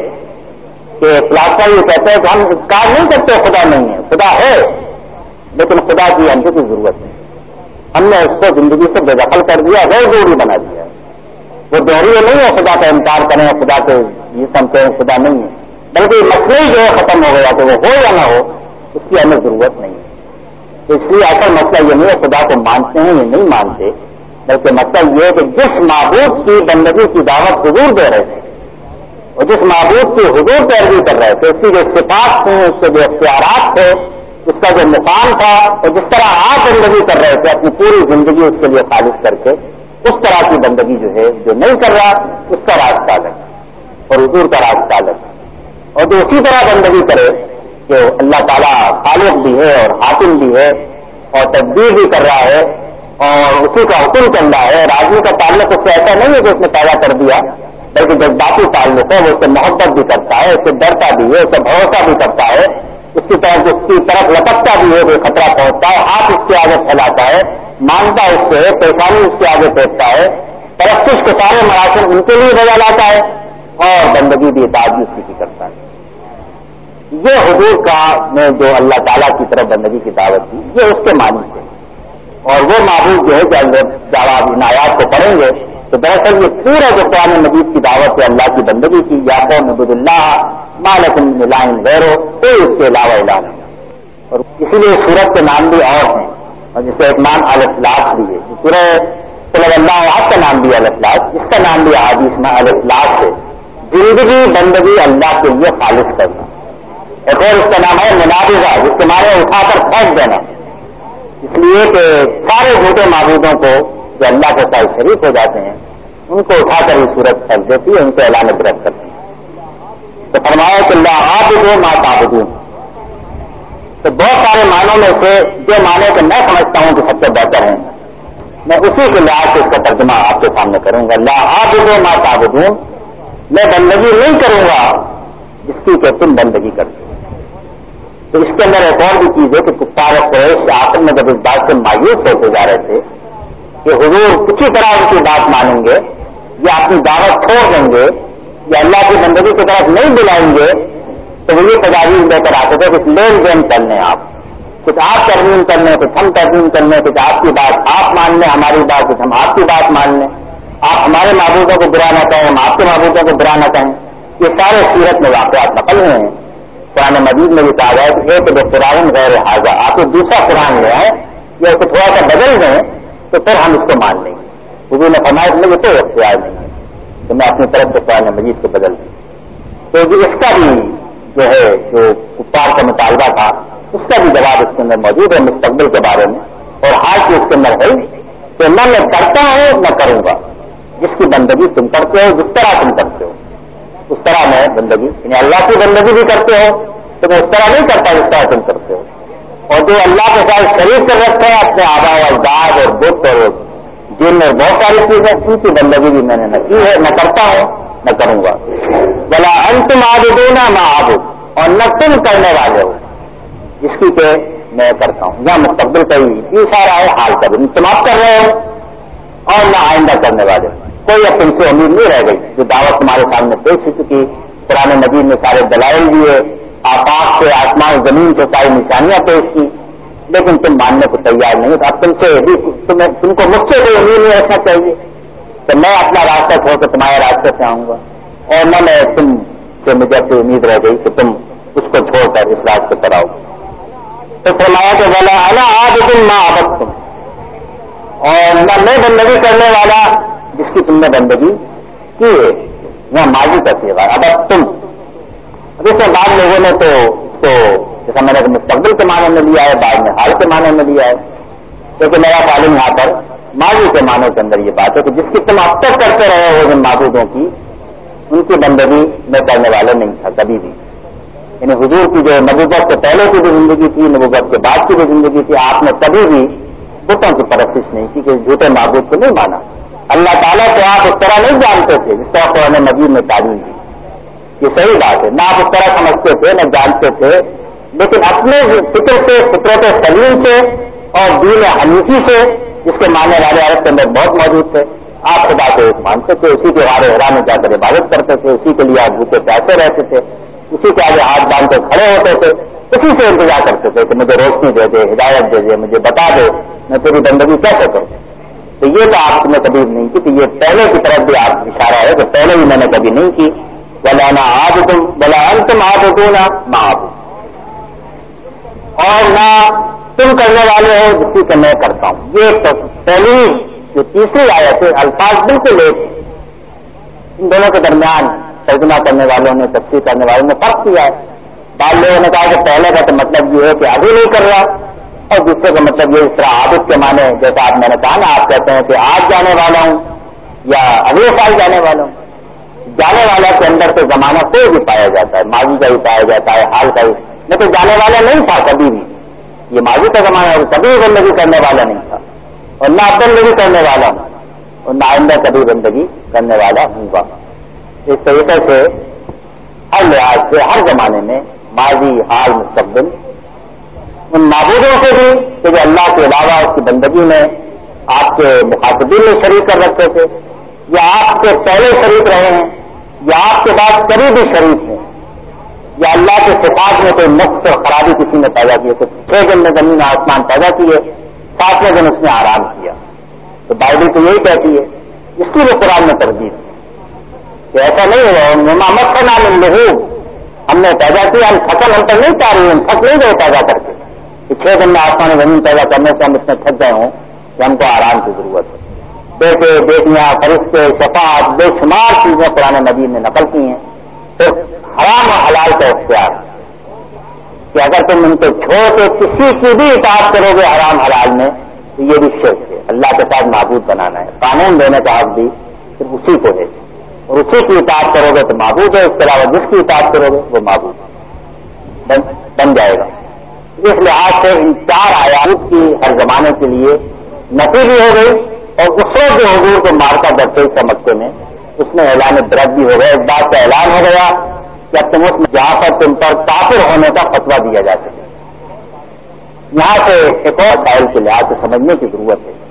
کہ فلاسفہ یہ کہتے ہیں کہ ہم انکار نہیں کرتے خدا نہیں ہے، خدا ہے، لیکن خدا کی ہم کو کوئی ضرورت نہیں. ہم نے اس کو زندگی سے بے دخل کر دیا، غیر ضروری بنا دیا. وہ دوہری نہیں ہے خدا کا انکار کریں، خدا کو یہ سمجھتے ہیں خدا نہیں ہے، بلکہ مسئلہ ہی جو ہے ختم ہو گیا کہ وہ ہو یا نہ ہو اس کی ہمیں ضرورت نہیں ہے. اس لیے اصل مسئلہ یہ نہیں ہے خدا کو مانتے ہیں یا نہیں مانتے، بلکہ مسئلہ یہ ہے کہ جس معبود کی بندگی کی دعوت حضور دے رہے تھے اور جس معبود کی حضور پیروی کر رہے تھے، اس کی جو صفات تھیں، اس کے جو اختیارات تھے، اس کا جو مقام تھا، اور جس طرح آپ بندگی کر رہے تھے اپنی پوری زندگی اس کے لیے خالص کر کے، اس طرح کی بندگی جو ہے جو نہیں کر رہا اس کا راستہ الگ اور حضور کا راستہ الگ. اور جو اسی طرح بندگی کرے کہ اللہ تعالیٰ خالق بھی ہے اور حاکم بھی ہے اور تدبیر بھی کر رہا ہے اور اسی کا حکم چل رہا ہے، اور آدمی کا تعلق اس سے ایسا نہیں ہے کہ اس نے پیدا کر دیا، بلکہ جذباتی تعلق ہے، وہ اس سے محبت بھی کرتا ہے، اس سے ڈرتا بھی ہے، اس سے بھروسہ بھی کرتا ہے، اس کی طرف لپکتا بھی ہے، کوئی خطرہ پہنچتا ہے، ہاتھ اس کے آگے پھیلاتا ہے، مانگتا اس سے، پیشانی اس کے آگے پھینکتا ہے، پرستش کے سارے مراسم ان کے لیے بجا لاتا ہے اور بندگی بھی اطاعت بھی اسی کی کرتا ہے. یہ حضور کا نے جو اللہ تعالیٰ کی طرف بندگی کی دعوت دی، یہ اس کے معنی سے. اور وہ معبود جو ہے جب آپ ان آیات کو پڑھیں گے تو دراصل یہ پورا جو قرآن مجید کی دعوت ہے اللہ کی بندگی کی، یا قوم اعبدوا اللہ ما لکم من الہ غیرہ، کوئی اس کے علاوہ الہ نہیں. اور اسی لیے سورت کے نام بھی اور ہیں، اور جس کا ایک نام الافلاق بھی ہے. سورہ قل اللہ احد کا نام بھی الافلاق، اس کا نام بھی احادیث میں الافلاق ہے، زندگی بندگی اللہ کے لیے خالص کرنا. ایک اور اس کا نام ہے منابضہ، جس کے معنی اٹھا کر پھینک دینا، اس لیے کہ سارے جھوٹے معبودوں کو جو اللہ کے ساتھ شریک ہو جاتے ہیں ان کو اٹھا کر یہ صورت پھینک دیتی ہے، ان کو اعلان برکت کرتی ہے. تو فرمایا کہ اللہ عابد ما تعبدون. تو بہت سارے معنوں میں سے جو معنی کہ میں سمجھتا ہوں کہ سب سے بہتر ہیں، میں اسی کے لحاظ سے اس کا ترجمہ آپ کے سامنے کروں گا. لا عابد ما تعبدون، میں بندگی نہیں کروں گا جس کی کہ تم بندگی کرتے ہو. تو اس کے اندر ایک اور بھی چیز ہے کہ کفار قریش آخر میں جب اس بات سے مایوس ہوتے جا رہے تھے کہ حضور کسی طرح ان کی بات مانیں گے یا اپنی دعوت چھوڑ دیں گے یا اللہ کی بندگی کی طرف نہیں بلائیں گے، تو وہ یہ تجاویز لے کر آتے تھے کہ لین دین کر لیں، آپ کچھ آپ ترمیم کر لیں، کچھ ہم ترمیم کر لیں، کچھ آپ کی بات آپ مان لیں ہماری بات، کچھ ہم آپ کی بات مان لیں. آپ ہمارے معبودوں کو برا نہ کہیں، ہم آپ کے معبودوں کو برا نہ کہیں. یہ سارے سیرت میں واقعات نقل ہوئے ہیں. قرآن مجید میں بھی کہا گیا کہ ایک جو قرآن غیر حاضر، آپ ایک دوسرا قرآن لے آئیں یا اسے تھوڑا سا بدل دیں تو پھر ہم اس کو مان لیں گے. حضور نے فرمایا مجھے کوئی اختیار نہیں ہے تو میں اپنی طرف سے قرآن مجید کو بدل دوں. تو اس کا بھی جو ہے جو کفار کا مطالبہ تھا اس کا بھی جواب اس کے اندر موجود ہے مستقبل کے بارے میں، اور حال کی اس کے اندر ہے کہ نہ میں کرتا ہوں نہ کروں گا. جس کی بندگی تم کرتے ہو، جس طرح تم کرتے ہو اس طرح میں بندگی، یعنی اللہ کی بندگی بھی کرتے ہو تو میں اس طرح نہیں کرتا جس طرح تم کرتے ہو. اور جو اللہ کے ساتھ شریک کر رکھتے ہیں اپنے آبا و اجداد اور بت اور جن اور بہت ساری چیزیں، ان کی بندگی بھی میں نے نہ کی ہے، نہ کرتا ہوں نہ کروں گا. بلا انتم عابدون ما اعبد، اور نہ تم کرنے والے ہو جس کی کہ میں کرتا ہوں. یا مستقبل کا ہی اشارہ ہے، حال کا بھی تم آپ کر رہے ہو اور نہ آئندہ کرنے والے. کوئی اب تم سے امید نہیں رہ گئی. جو دعوت تمہارے سامنے پیش ہو چکی، قرآن مجید میں سارے دلائل دیے، آفاق سے آسمان زمین سے ساری نشانیاں پیش کی، لیکن تم ماننے کو تیار نہیں. اب تم سے بھی تم کو مجھ سے کوئی امید نہیں رکھنا چاہیے کہ میں اپنا راستہ چھوڑ کے تمہارے راستے سے آؤں گا، اور نہ میں تم سے مجھے اپنی امید رہ گئی کہ تم اس کو چھوڑ کر اس راستے پر آؤ. تو فرمایا کہ بولا انا عابد ما عبدتم، اور نہ میں بندگی کرنے والا جس کی تم نے بندگی کی ہے. یہاں ماضی کا صیغہ اب تم. اب اس میں بعض لوگوں نے تو جیسا میں نے مستقبل کے معنی میں لیا ہے، بعد میں حال کے معنی میں لیا ہے، لیکن میرا تعلیم یہاں پر ماضی کے معنی کے اندر یہ بات ہے کہ جس کی تم اب تک کرتے رہے ہو جن معبودوں کی، ان کی بندگی میں کرنے والا نہیں تھا کبھی بھی. یعنی حضور کی جو نبوت سے پہلے کی جو زندگی تھی، نبوت کے بعد کی جو زندگی تھی، آپ نے کبھی بھی بتوں کی پرستش نہیں کی کہ جھوٹے معبود کو نہیں مانا. اللہ تعالیٰ کو آپ اس طرح نہیں جانتے تھے جس طرح قرآن مجید میں تعلیم دی. یہ صحیح بات ہے، نہ آپ اس طرح سمجھتے تھے نہ جانتے تھے، لیکن اپنے فکر سے، فطرت سلیم سے اور دین حنیفی سے، جس کے ماننے والے عرب کے اندر بہت موجود تھے، آپ خدا کو ایک مانتے تھے، اسی کے غار حرا میں جا کر عبادت کرتے تھے، اسی کے لیے آپ بھوکے پیاسے رہتے تھے، اسی کے آگے ہاتھ باندھ کر کھڑے ہوتے تھے، اسی سے انتظار کرتے تھے کہ مجھے روشنی دے دے، ہدایت دے دے، مجھے بتا دے میں تیری بندگی کیسے کروں. تو یہ تو آپ نے کبھی نہیں کی. تو یہ پہلے کی طرف بھی آپ اشارہ ہے کہ پہلے بھی میں نے کبھی نہیں کی. ولا انا عابدون ولا انتم عابدون ما اعبد، اور نہ تم کرنے والے ہو جس کی کہ میں کرتا ہوں. یہ پہلی جو تیسری آیت ہے، الفاظ بالکل ایک، ان دونوں کے درمیان ترجمہ کرنے والوں نے، تفسیر کرنے والوں نے فرق کیا ہے. بعض لوگوں نے کہا کہ پہلے کا تو مطلب یہ ہے کہ ابھی نہیں کر رہا، اور دوسرے کا مطلب یہ اس طرح عابد کے معنی جیسا آپ میں نے کہا نا، آپ کہتے ہیں کہ آج جانے والا ہوں یا اگلے سال جانے والا ہوں. جانے والا کے اندر تو زمانہ کوئی بھی پایا جاتا ہے، ماضی کا بھی پایا جاتا ہے، حال کا بھی. میں تو جانے والا نہیں تھا کبھی بھی، یہ ماضی کا زمانہ ہے، کبھی بندگی کرنے والا نہیں تھا، اور نہ اب بندگی کرنے والا ہوں، اور نہ آئندہ کبھی بندگی کرنے والا ہوں گا. اس طریقے سے ہر لحاظ سے ہر زمانے میں ماضی، حال، مستقبل ان معبودوں سے بھی کہ جو اللہ کے علاوہ اس کی بندگی میں آپ کے مخاطبین میں شریک کر رکھتے تھے، یا آپ سے پہلے شریک رہے ہیں، یا آپ کے بعد کبھی بھی شریک ہیں، یا اللہ کے صفات میں کوئی نقص اور خرابی کسی نے پیدا کی. تو 6 دن میں زمین آسمان پیدا کیے، 7ویں دن اس نے آرام کیا. تو بائبل تو یہی کہتی ہے، اس کی بھی قرآن میں تردید کہ ایسا نہیں ہوا محمد کا نام لہو، ہم نے پیدا کیا، ہم تھکن ہم تک نہیں چاہ رہے، ہم تھک نہیں گئے پیدا کر کے کہ 6 دن میں آسمان زمین پیدا کرنے سے ہم اتنے تھک گئے ہوں کہ ہم کو آرام کی ضرورت ہے. بیٹے، بیٹیاں، فرشتے، شفاعت، بے شمار چیزیں قرآن مجید نے نقل کی ہیں. تو حرام اور حلال کا اختیار کہ اگر تم ان کو چھوڑ کے کسی کی بھی اطاعت کرو گے حرام حلال میں تو یہ بھی شرک ہے. اللہ کے ساتھ معبود بنانا ہے، قانون دینے کا حق بھی صرف اسی کو ہے، اور اسی کی اطاعت کرو گے تو معبود ہے، اس کے علاوہ جس کی اطاعت کرو گے وہ معبود بن جائے گا. اس لحاظ سے ان 4 آیات کی ہر زمانے کے لیے نفی بھی ہو گئی، اور اس وقت جو حضور کو مارکا درپیش کا مکے میں اس میں اعلان برت بھی ہو گیا. ایک بات کا اعلان ہو گیا کہ اب تم اس میں جہاں پر تم پر کافر ہونے کا فتویٰ دیا جا سکے. یہاں سے ایک اور فائل کے لحاظ سے سمجھنے کی ضرورت ہے،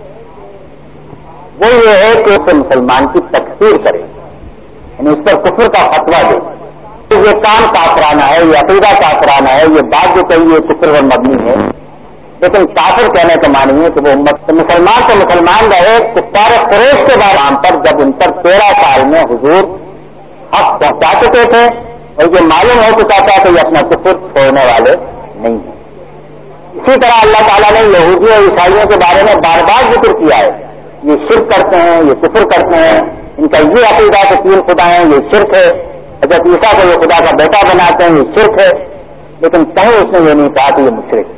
وہ یہ ہے کہ اسے مسلمان کی تکفیر کرے، یعنی اس پر کفر کا فتویٰ دے. یہ کام کافرانہ ہے، یہ عقیدہ کافرانہ ہے، یہ بات جو کہی ہے کفر پر مبنی ہے، لیکن کافر کہنے کا معنی ہے کہ وہ امت مسلمان تو مسلمان رہے کفار قریش کے بارے پر جب ان پر 13 سال میں حضور حق پہنچا چکے تھے اور یہ معلوم ہو چکا تھا کہ یہ اپنا کفر چھوڑنے والے نہیں ہیں. اسی طرح اللہ تعالیٰ نے یہودی اور عیسائیوں کے بارے میں بار بار ذکر کیا ہے. یہ شرک کرتے ہیں, یہ کفر کرتے ہیں, ان کا یہ عقیدہ کہ 3 خدا ہیں, یہ شرک ہے. حضرت عیسیٰ کو یہ خدا کا بیٹا بناتے ہیں, یہ شرک ہے. لیکن کہیں اس نے یہ نہیں کہا کہ یہ مشرک.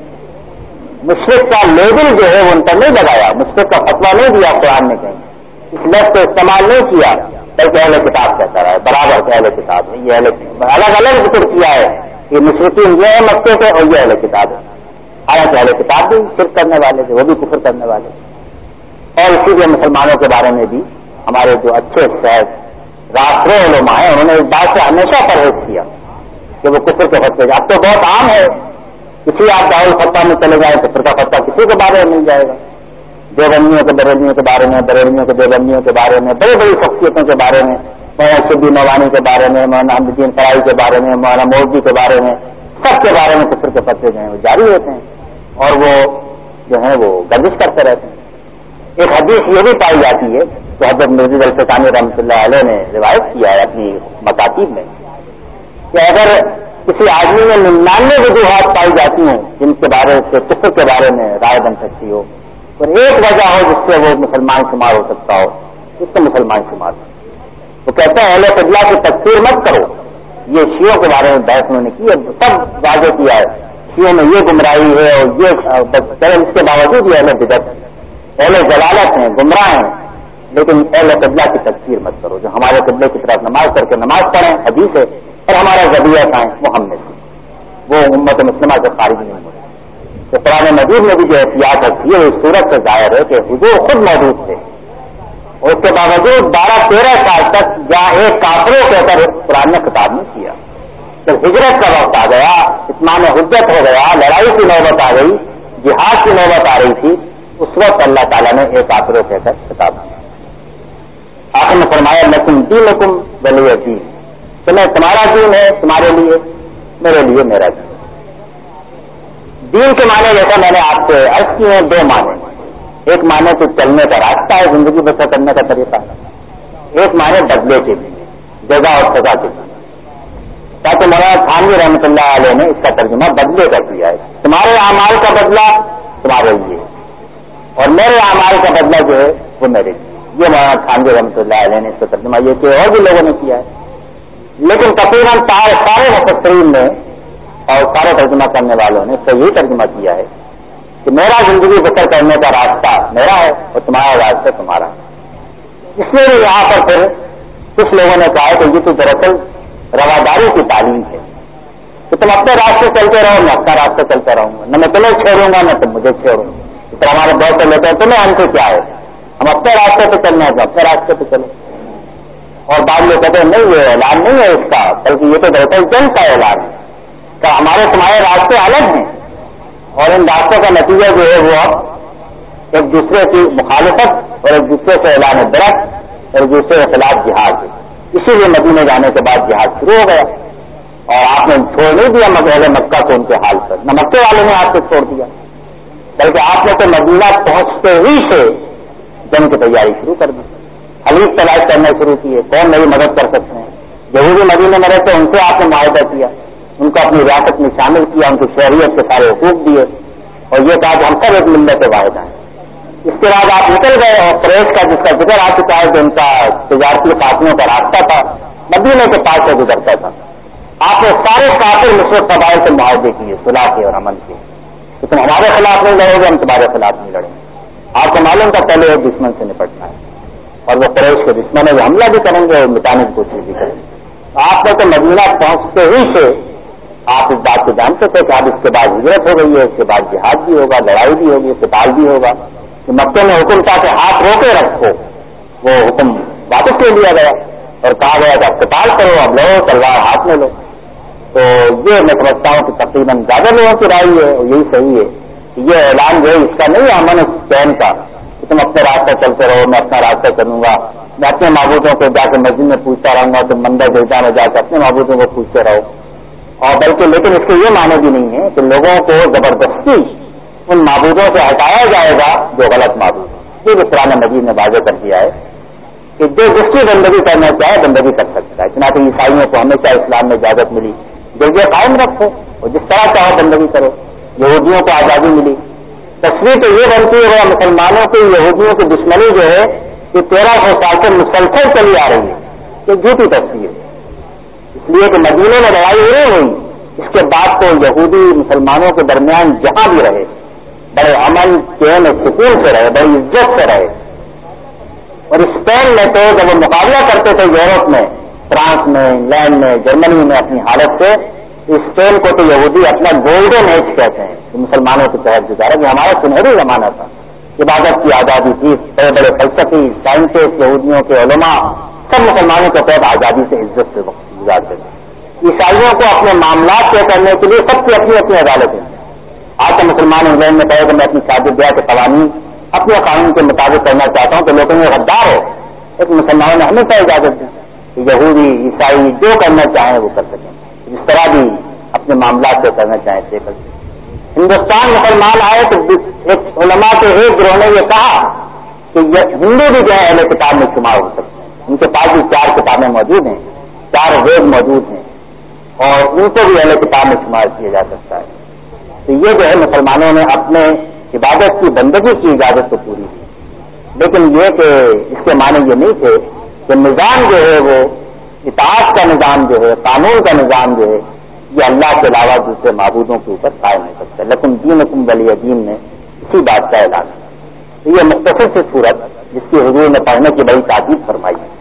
مشرک کا لیبل جو ہے وہ ان پر نہیں لگایا, مشرک کا فتویٰ نہیں دیا قرآن نے, کہیں اس لفظ کو استعمال نہیں کیا, بلکہ اہل کتاب کہتا رہا ہے برابر کہ اہل کتاب ہے. یہ الگ الگ ذکر کیا ہے کہ مشرکین یہ ہے مکے کے اور یہ اہل کتاب ہے. حالانکہ اہل کتاب بھی شرک کرنے والے تھے, وہ بھی کفر کرنے والے. اور اسی لیے مسلمانوں کے بارے میں بھی ہمارے جو اچھے شاید راستے علماء ہیں انہوں نے اس بات سے ہمیشہ پرہیز کیا کہ وہ کفر کے فتوے. اب تو بہت عام ہے, کسی آپ دارال فتویٰ میں چلے جائیں تو کفر کا فتویٰ کسی کے بارے میں مل جائے گا. دیوبندیوں کے بریلویوں کے بارے میں, بریلویوں کے دیوبندیوں کے بارے میں, بڑی بڑی شخصیتوں کے بارے میں, مولانا شبلی نوانی کے بارے میں, مولانا حمدالدین فرائی کے بارے میں, مولانا مودودی کے بارے میں, سب کے بارے میں کفر کے فتوے جو ہیں وہ جاری ہوتے ہیں اور وہ جو ہیں وہ گردش کرتے رہتے ہیں. ایک حدیث یہ بھی پائی جاتی ہے کہ حضرت مرزا الفسانی رحمۃ اللہ علیہ نے روایت کیا ہے اپنی مکاتیب میں کہ اگر کسی آدمی میں 99 وجوہات پائی جاتی ہوں جن کے بارے سے کفر کے بارے میں رائے بن سکتی ہو, اور ایک وجہ ہو جس سے وہ مسلمان شمار ہو سکتا ہو, اس سے مسلمان شمار ہو. وہ کہتے ہیں اہل قبلہ کی تکفیر مت کرو. یہ شیعوں کے بارے میں بحث انہوں نے کی ہے, سب واضح کیا ہے شیعوں میں یہ گمراہی ہے اور یہ اس کے باوجود یہ اہل بدعت اہل ضلالت ہیں, گمراہ ہیں. لیکن اہل قبلہ کی تکفیر مت کرو. جو ہمارے قبلے کی طرف نماز کر کے نماز پڑھیں, حدیث ہے, اور ہمارا ذریعہ کھائیں, وہ ہم نے کی, وہ امت مسلمہ سے خارج نہیں ہوئے. تو قرآن مجید میں بھی جو احتیاط رکھی ہے اس صورت سے ظاہر ہے کہ حضور خود موجود تھے اور اس کے باوجود 12-13 سال تک یا ایک کافروں کہہ کر قرآن نے خطاب نہیں کیا. جب ہجرت کا وقت آ گیا, اتمام حجت ہو گیا, لڑائی کی نوبت آ گئی, جہاد کی نوبت آ رہی تھی, اس وقت اللہ تعالیٰ نے ایک کافروں کہہ کر خطاب کیا. آخر میں فرمایا لکم دینکم ولی دین, تمہیں تمہارا دین ہے تمہارے لیے, میرے لیے میرا دین. دین کے معنی جیسا میں نے آپ سے عرض کیے ہیں 2 معنی. ایک معنی تو چلنے کا راستہ ہے, زندگی بسر کرنے کا طریقہ ہے. ایک معنی بدلے کے بھی, جزا اور سزا کے بھی. تاکہ مولانا تھانوی رحمۃ اللہ علیہ نے اس کا ترجمہ بدلے کا کیا ہے. تمہارے اعمال کا بدلہ تمہارے لیے اور میرے اعمال کا بدلہ جو ہے وہ میرے لیے. یہ مولانا تھانوی رحمۃ اللہ علیہ نے اس کا ترجمہ یہ کہ اور بھی لوگوں نے کیا ہے, لیکن تقریباً سارے مفسرین نے اور سارے ترجمہ کرنے والوں نے اس کا یہی ترجمہ کیا ہے کہ میرا زندگی بسر کرنے کا راستہ میرا ہے اور تمہارا راستہ تمہارا ہے. اس لیے بھی یہاں پر پھر کچھ لوگوں نے کہا کہ یہ تو دراصل رواداری کی تعلیم ہے کہ تم اپنے راستے چلتے رہو, میں اپنا راستہ چلتا رہوں گا, نہ میں تمہیں چھوڑوں گا نہ تم مجھے چھوڑوں گا. اس طرح ہمارے بہت سے لیتے ہیں تمہیں ہم سے کیا ہے, ہم اپنے راستے پہ چلنا ہے تو اپنے راستے پہ چلو. اور بعض لوگ کہتے ہیں نہیں یہ اعلان نہیں ہے اس کا, بلکہ یہ تو دراصل جنگ کا اعلان ہے کہ ہمارے تمہارے راستے الگ ہیں اور ان راستوں کا نتیجہ جو ہے وہ ایک دوسرے کی مخالفت اور ایک دوسرے سے اعلان برت اور ایک دوسرے کے خلاف جہاد ہے. اسی لیے مدینے جانے کے بعد جہاد شروع ہو گیا اور آپ نے چھوڑ نہیں دیا اہل مکہ کو ان کے حال پر, نہ مکے والے نے آپ کو چھوڑ دیا, بلکہ آپ نے تو مدینہ پہنچتے ہی سے جنگ کی تیاری شروع کر دی, حلیف تلاش کرنا شروع کیے, کون میری مدد کر سکتے ہیں. یہودی مدینے میں رہتے ان سے آپ نے معاہدہ کیا, ان کو اپنی ریاست میں شامل کیا, ان کی شہریت کے سارے حقوق دیے اور یہ کہا کہ ہم سب ایک ملت واحد ہیں. اس کے بعد آپ نکل گئے اور قریش کا جس کا ذکر آ چکا ہے کہ ان کا تجارتی قافلوں کا راستہ تھا مدینے کے پاس سے گزرتا تھا, آپ نے سارے کافر مشرق قبائل سے معاہدے کیے صلح کے اور امن کے کہ تم ہمارے خلاف نہیں لڑو گے, ہم تمہارے خلاف نہیں لڑیں گے. آپ کو معلوم تھا پہلے ایک دشمن سے نپٹنا ہے اور وہ قریش کے دشمن ہے, وہ حملہ بھی کریں گے اور مٹانے کی کوشش بھی کریں گے. آپ نے تو مدینہ پہنچتے ہی سے آپ اس بات کو جانتے تھے کہ اب اس کے بعد ہجرت ہو گئی ہے, اس کے بعد جہاد بھی ہوگا, لڑائی بھی ہوگی, قتال بھی ہوگا. کہ مکے میں حکم تھا کہ ہاتھ روکے رکھو, وہ حکم واپس لے لیا گیا اور کہا گیا کہ اب قتال کرو, اب لڑو, تلوار ہاتھ میں لو. تو یہ میں سمجھتا ہوں کہ تقریباً زیادہ لوگوں کی رائے ہے اور یہی صحیح ہے کہ یہ اعلان جو ہے اس کا نہیں ہے امن چین کا کہ تم اپنے راستہ چلتے رہو, میں اپنا راستہ چلوں گا, میں اپنے معبودوں کو جا کے مسجد میں پوچھتا رہوں گا, تم مندر گرجا میں جا کے اپنے معبودوں کو پوچھتے رہو. اور بلکہ لیکن اس کے یہ معنی بھی نہیں ہے کہ لوگوں کو زبردستی ان معبودوں سے ہٹایا جائے گا جو غلط معبود ہے۔ یہ بھی قرآن مجید نے واضح کر دیا ہے کہ جو جس کی بندگی کرنا چاہے بندگی کر سکتا ہے۔ چنانچہ عیسائیوں کو ہمیشہ اسلام میں اجازت ملی جزیہ قائم رکھو اور جس طرح چاہو بندگی کرو، یہودیوں کو آزادی ملی۔ تصویر تو یہ بنتی ہے مسلمانوں کی یہودیوں کی دشمنی جو ہے یہ 1300 سال سے مسلسل چلی آ رہی ہے، یہ جھوٹی تصویر ہے، اس لیے کہ مدینے میں لڑائی نہیں ہوئی، اس کے بعد تو یہودی مسلمانوں کے درمیان جہاں بھی رہے بڑے امن چین اور سکون سے رہے، بڑی عزت سے رہے۔ اور اسپین میں تو جب وہ مقابلہ کرتے تھے یورپ میں، فرانس میں، انگلینڈ میں، جرمنی میں اپنی حالت سے، اسپین کو تو یہودی اپنا گولڈن ایج کہتے ہیں کہ مسلمانوں کے تحت گزارا، کہ ہمارا سنہری زمانہ تھا، عبادت کی آزادی تھی، بڑے بڑے فلسفی سائنسسٹ یہودیوں کے علماء سب مسلمانوں کے تحت آزادی سے عزت سے وقت گزارتے تھے۔ عیسائیوں کو اپنے معاملات طے کرنے کے لیے سب کی اپنی اپنی عدالتیں ہیں۔ آج تو مسلمان انگلینڈ میں کہے کہ میں اپنی شادی بیاہ کے قوانین اپنے قانون کے مطابق کرنا چاہتا ہوں تو لوگوں میں غدار ہے، لیکن مسلمانوں نے ہمیشہ اجازت دی کہ یہودی عیسائی جو کرنا چاہیں وہ کر سکیں، جس طرح بھی اپنے معاملات سے کرنا چاہیں سے کر سکیں۔ ہندوستان مسلمان آئے تو ایک علماء کے ایک گروہ نے یہ کہا کہ ہندو بھی جو ہے اہل کتاب میں شمار ہو سکتے ہیں، ان کے پاس بھی 4 کتابیں موجود ہیں، 4 وید موجود ہیں اور ان کو بھی اہل کتاب میں شمار کیا جا سکتا ہے۔ تو یہ جو ہے مسلمانوں نے اپنے عبادت کی بندگی کی اجازت تو پوری کی، لیکن یہ کہ اس کے معنی یہ نہیں تھے کہ نظام جو ہے وہ اطاعت کا نظام جو ہے، قانون کا نظام جو ہے یہ اللہ کے علاوہ دوسرے معبودوں کے اوپر قائم ہو سکتا ہے۔ لیکن دینکم ولی دین میں اسی بات کا اعلان ہے۔ تو یہ مختصر سی صورت جس کی حضور نے پڑھنے کی بڑی تاکید فرمائی ہے۔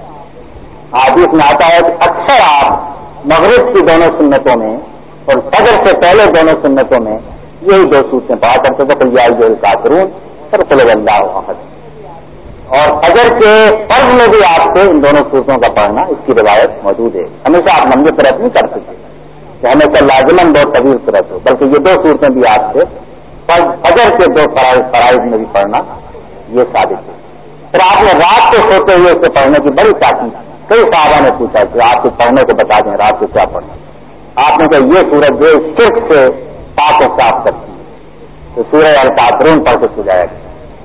حدیث میں آتا ہے کہ اکثر آپ مغرب کی دونوں سنتوں میں اور فجر سے پہلے دونوں سنتوں میں یہی 2 صورتیں پڑھا کرتے تھے، قل یا ایھا الکافرون اور قل ھو اللہ احد۔ اور فجر کے فرض میں بھی آپ کو ان دونوں صورتوں کا پڑھنا اس کی روایت موجود ہے۔ ہمیشہ آپ لمبی قرأت نہیں کر سکتے کہ ہمیشہ لازماً بہت طویل قرأت ہو، بلکہ یہ 2 صورتیں بھی آپ سے فجر کے 2 فرائض میں بھی پڑھنا یہ ثابت ہے۔ پھر آپ نے رات کو سوتے ہوئے اسے پڑھنے کی بڑی تاکید، کئی صحابہ نے پوچھا کہ آپ کو پڑھنے کو بتا دیں رات کو کیا پڑھنا۔ آپ نے کہا یہ سورج جو شرک سے پاک و صاف کرتی ہے، تو سورہ الکافرون پڑھ کے سجایا گیا۔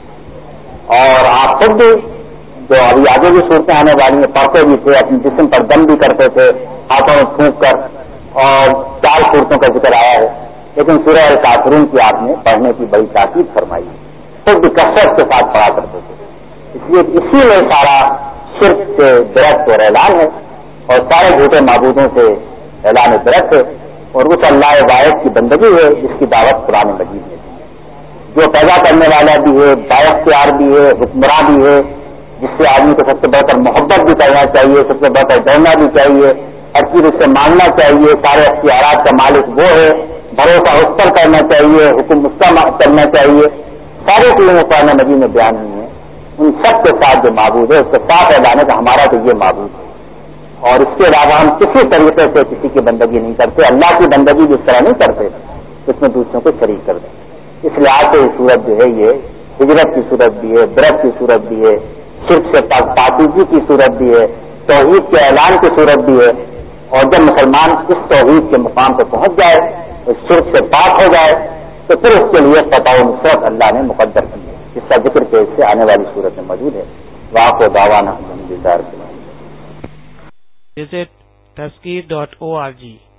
اور آپ خود بھی جو ابھی آگے بھی صورتیں آنے والی ہیں پڑھتے بھی تھے، اپنے جسم پر دم بھی کرتے تھے ہاتھوں میں پھونک کر، اور 4 صورتوں کا ذکر آیا ہے، لیکن سورہ الکافرون کی آپ نے پڑھنے کی بڑی تاکید فرمائی، خود بھی کثرت کے ساتھ پڑھا کرتے تھے۔ اس لیے اسی میں سارا شرک سے برت اور اعلان ہے، اور سارے جھوٹے معبودوں سے اعلان برت ہے، اور اس اللہ واحد کی بندگی ہے جس کی دعوت قرآن مجید میں جو پیدا کرنے والا بھی ہے، بااختیار بھی ہے، حکمراں بھی ہے، جس سے آدمی کو سب سے بڑھ کر محبت بھی کرنا چاہیے، سب سے بڑھ کر ڈرنا بھی چاہیے، ہر چیز اس سے ماننا چاہیے، سارے اختیارات کا مالک وہ ہے، بھروسہ اس پر کرنا چاہیے، حکم اس کا کرنا چاہیے، ساری چیزیں قرآن مجید میں بیان ہوئی ہیں۔ ان سب کے ساتھ جو معبود ہے اس کے ساتھ اعلان ہے کہ ہمارا تو یہ معبود ہے، اور اس کے علاوہ ہم کسی طریقے سے کسی کی بندگی نہیں کرتے، اللہ کی بندگی جس طرح نہیں کرتے اس میں دوسروں کو شریک کر دیں۔ اس لحاظ سے یہ صورت جو ہے یہ ہجرت کی صورت بھی ہے، برت کی صورت بھی ہے، شرک سے پاکیزگی کی صورت بھی ہے، توحید کے اعلان کی صورت بھی ہے، اور جب مسلمان اس توحید کے مقام پہ پہنچ جائے، اس شرک سے پاک ہو جائے، تو پھر اس کے لیے فتح و نصرت اللہ نے مقدر کی ہے، جس کا ذکر کے اس سے آنے والی صورت میں موجود ہے۔ وآخر دعوانا الحمدللہ رب العالمین۔ Visit Tazkir.org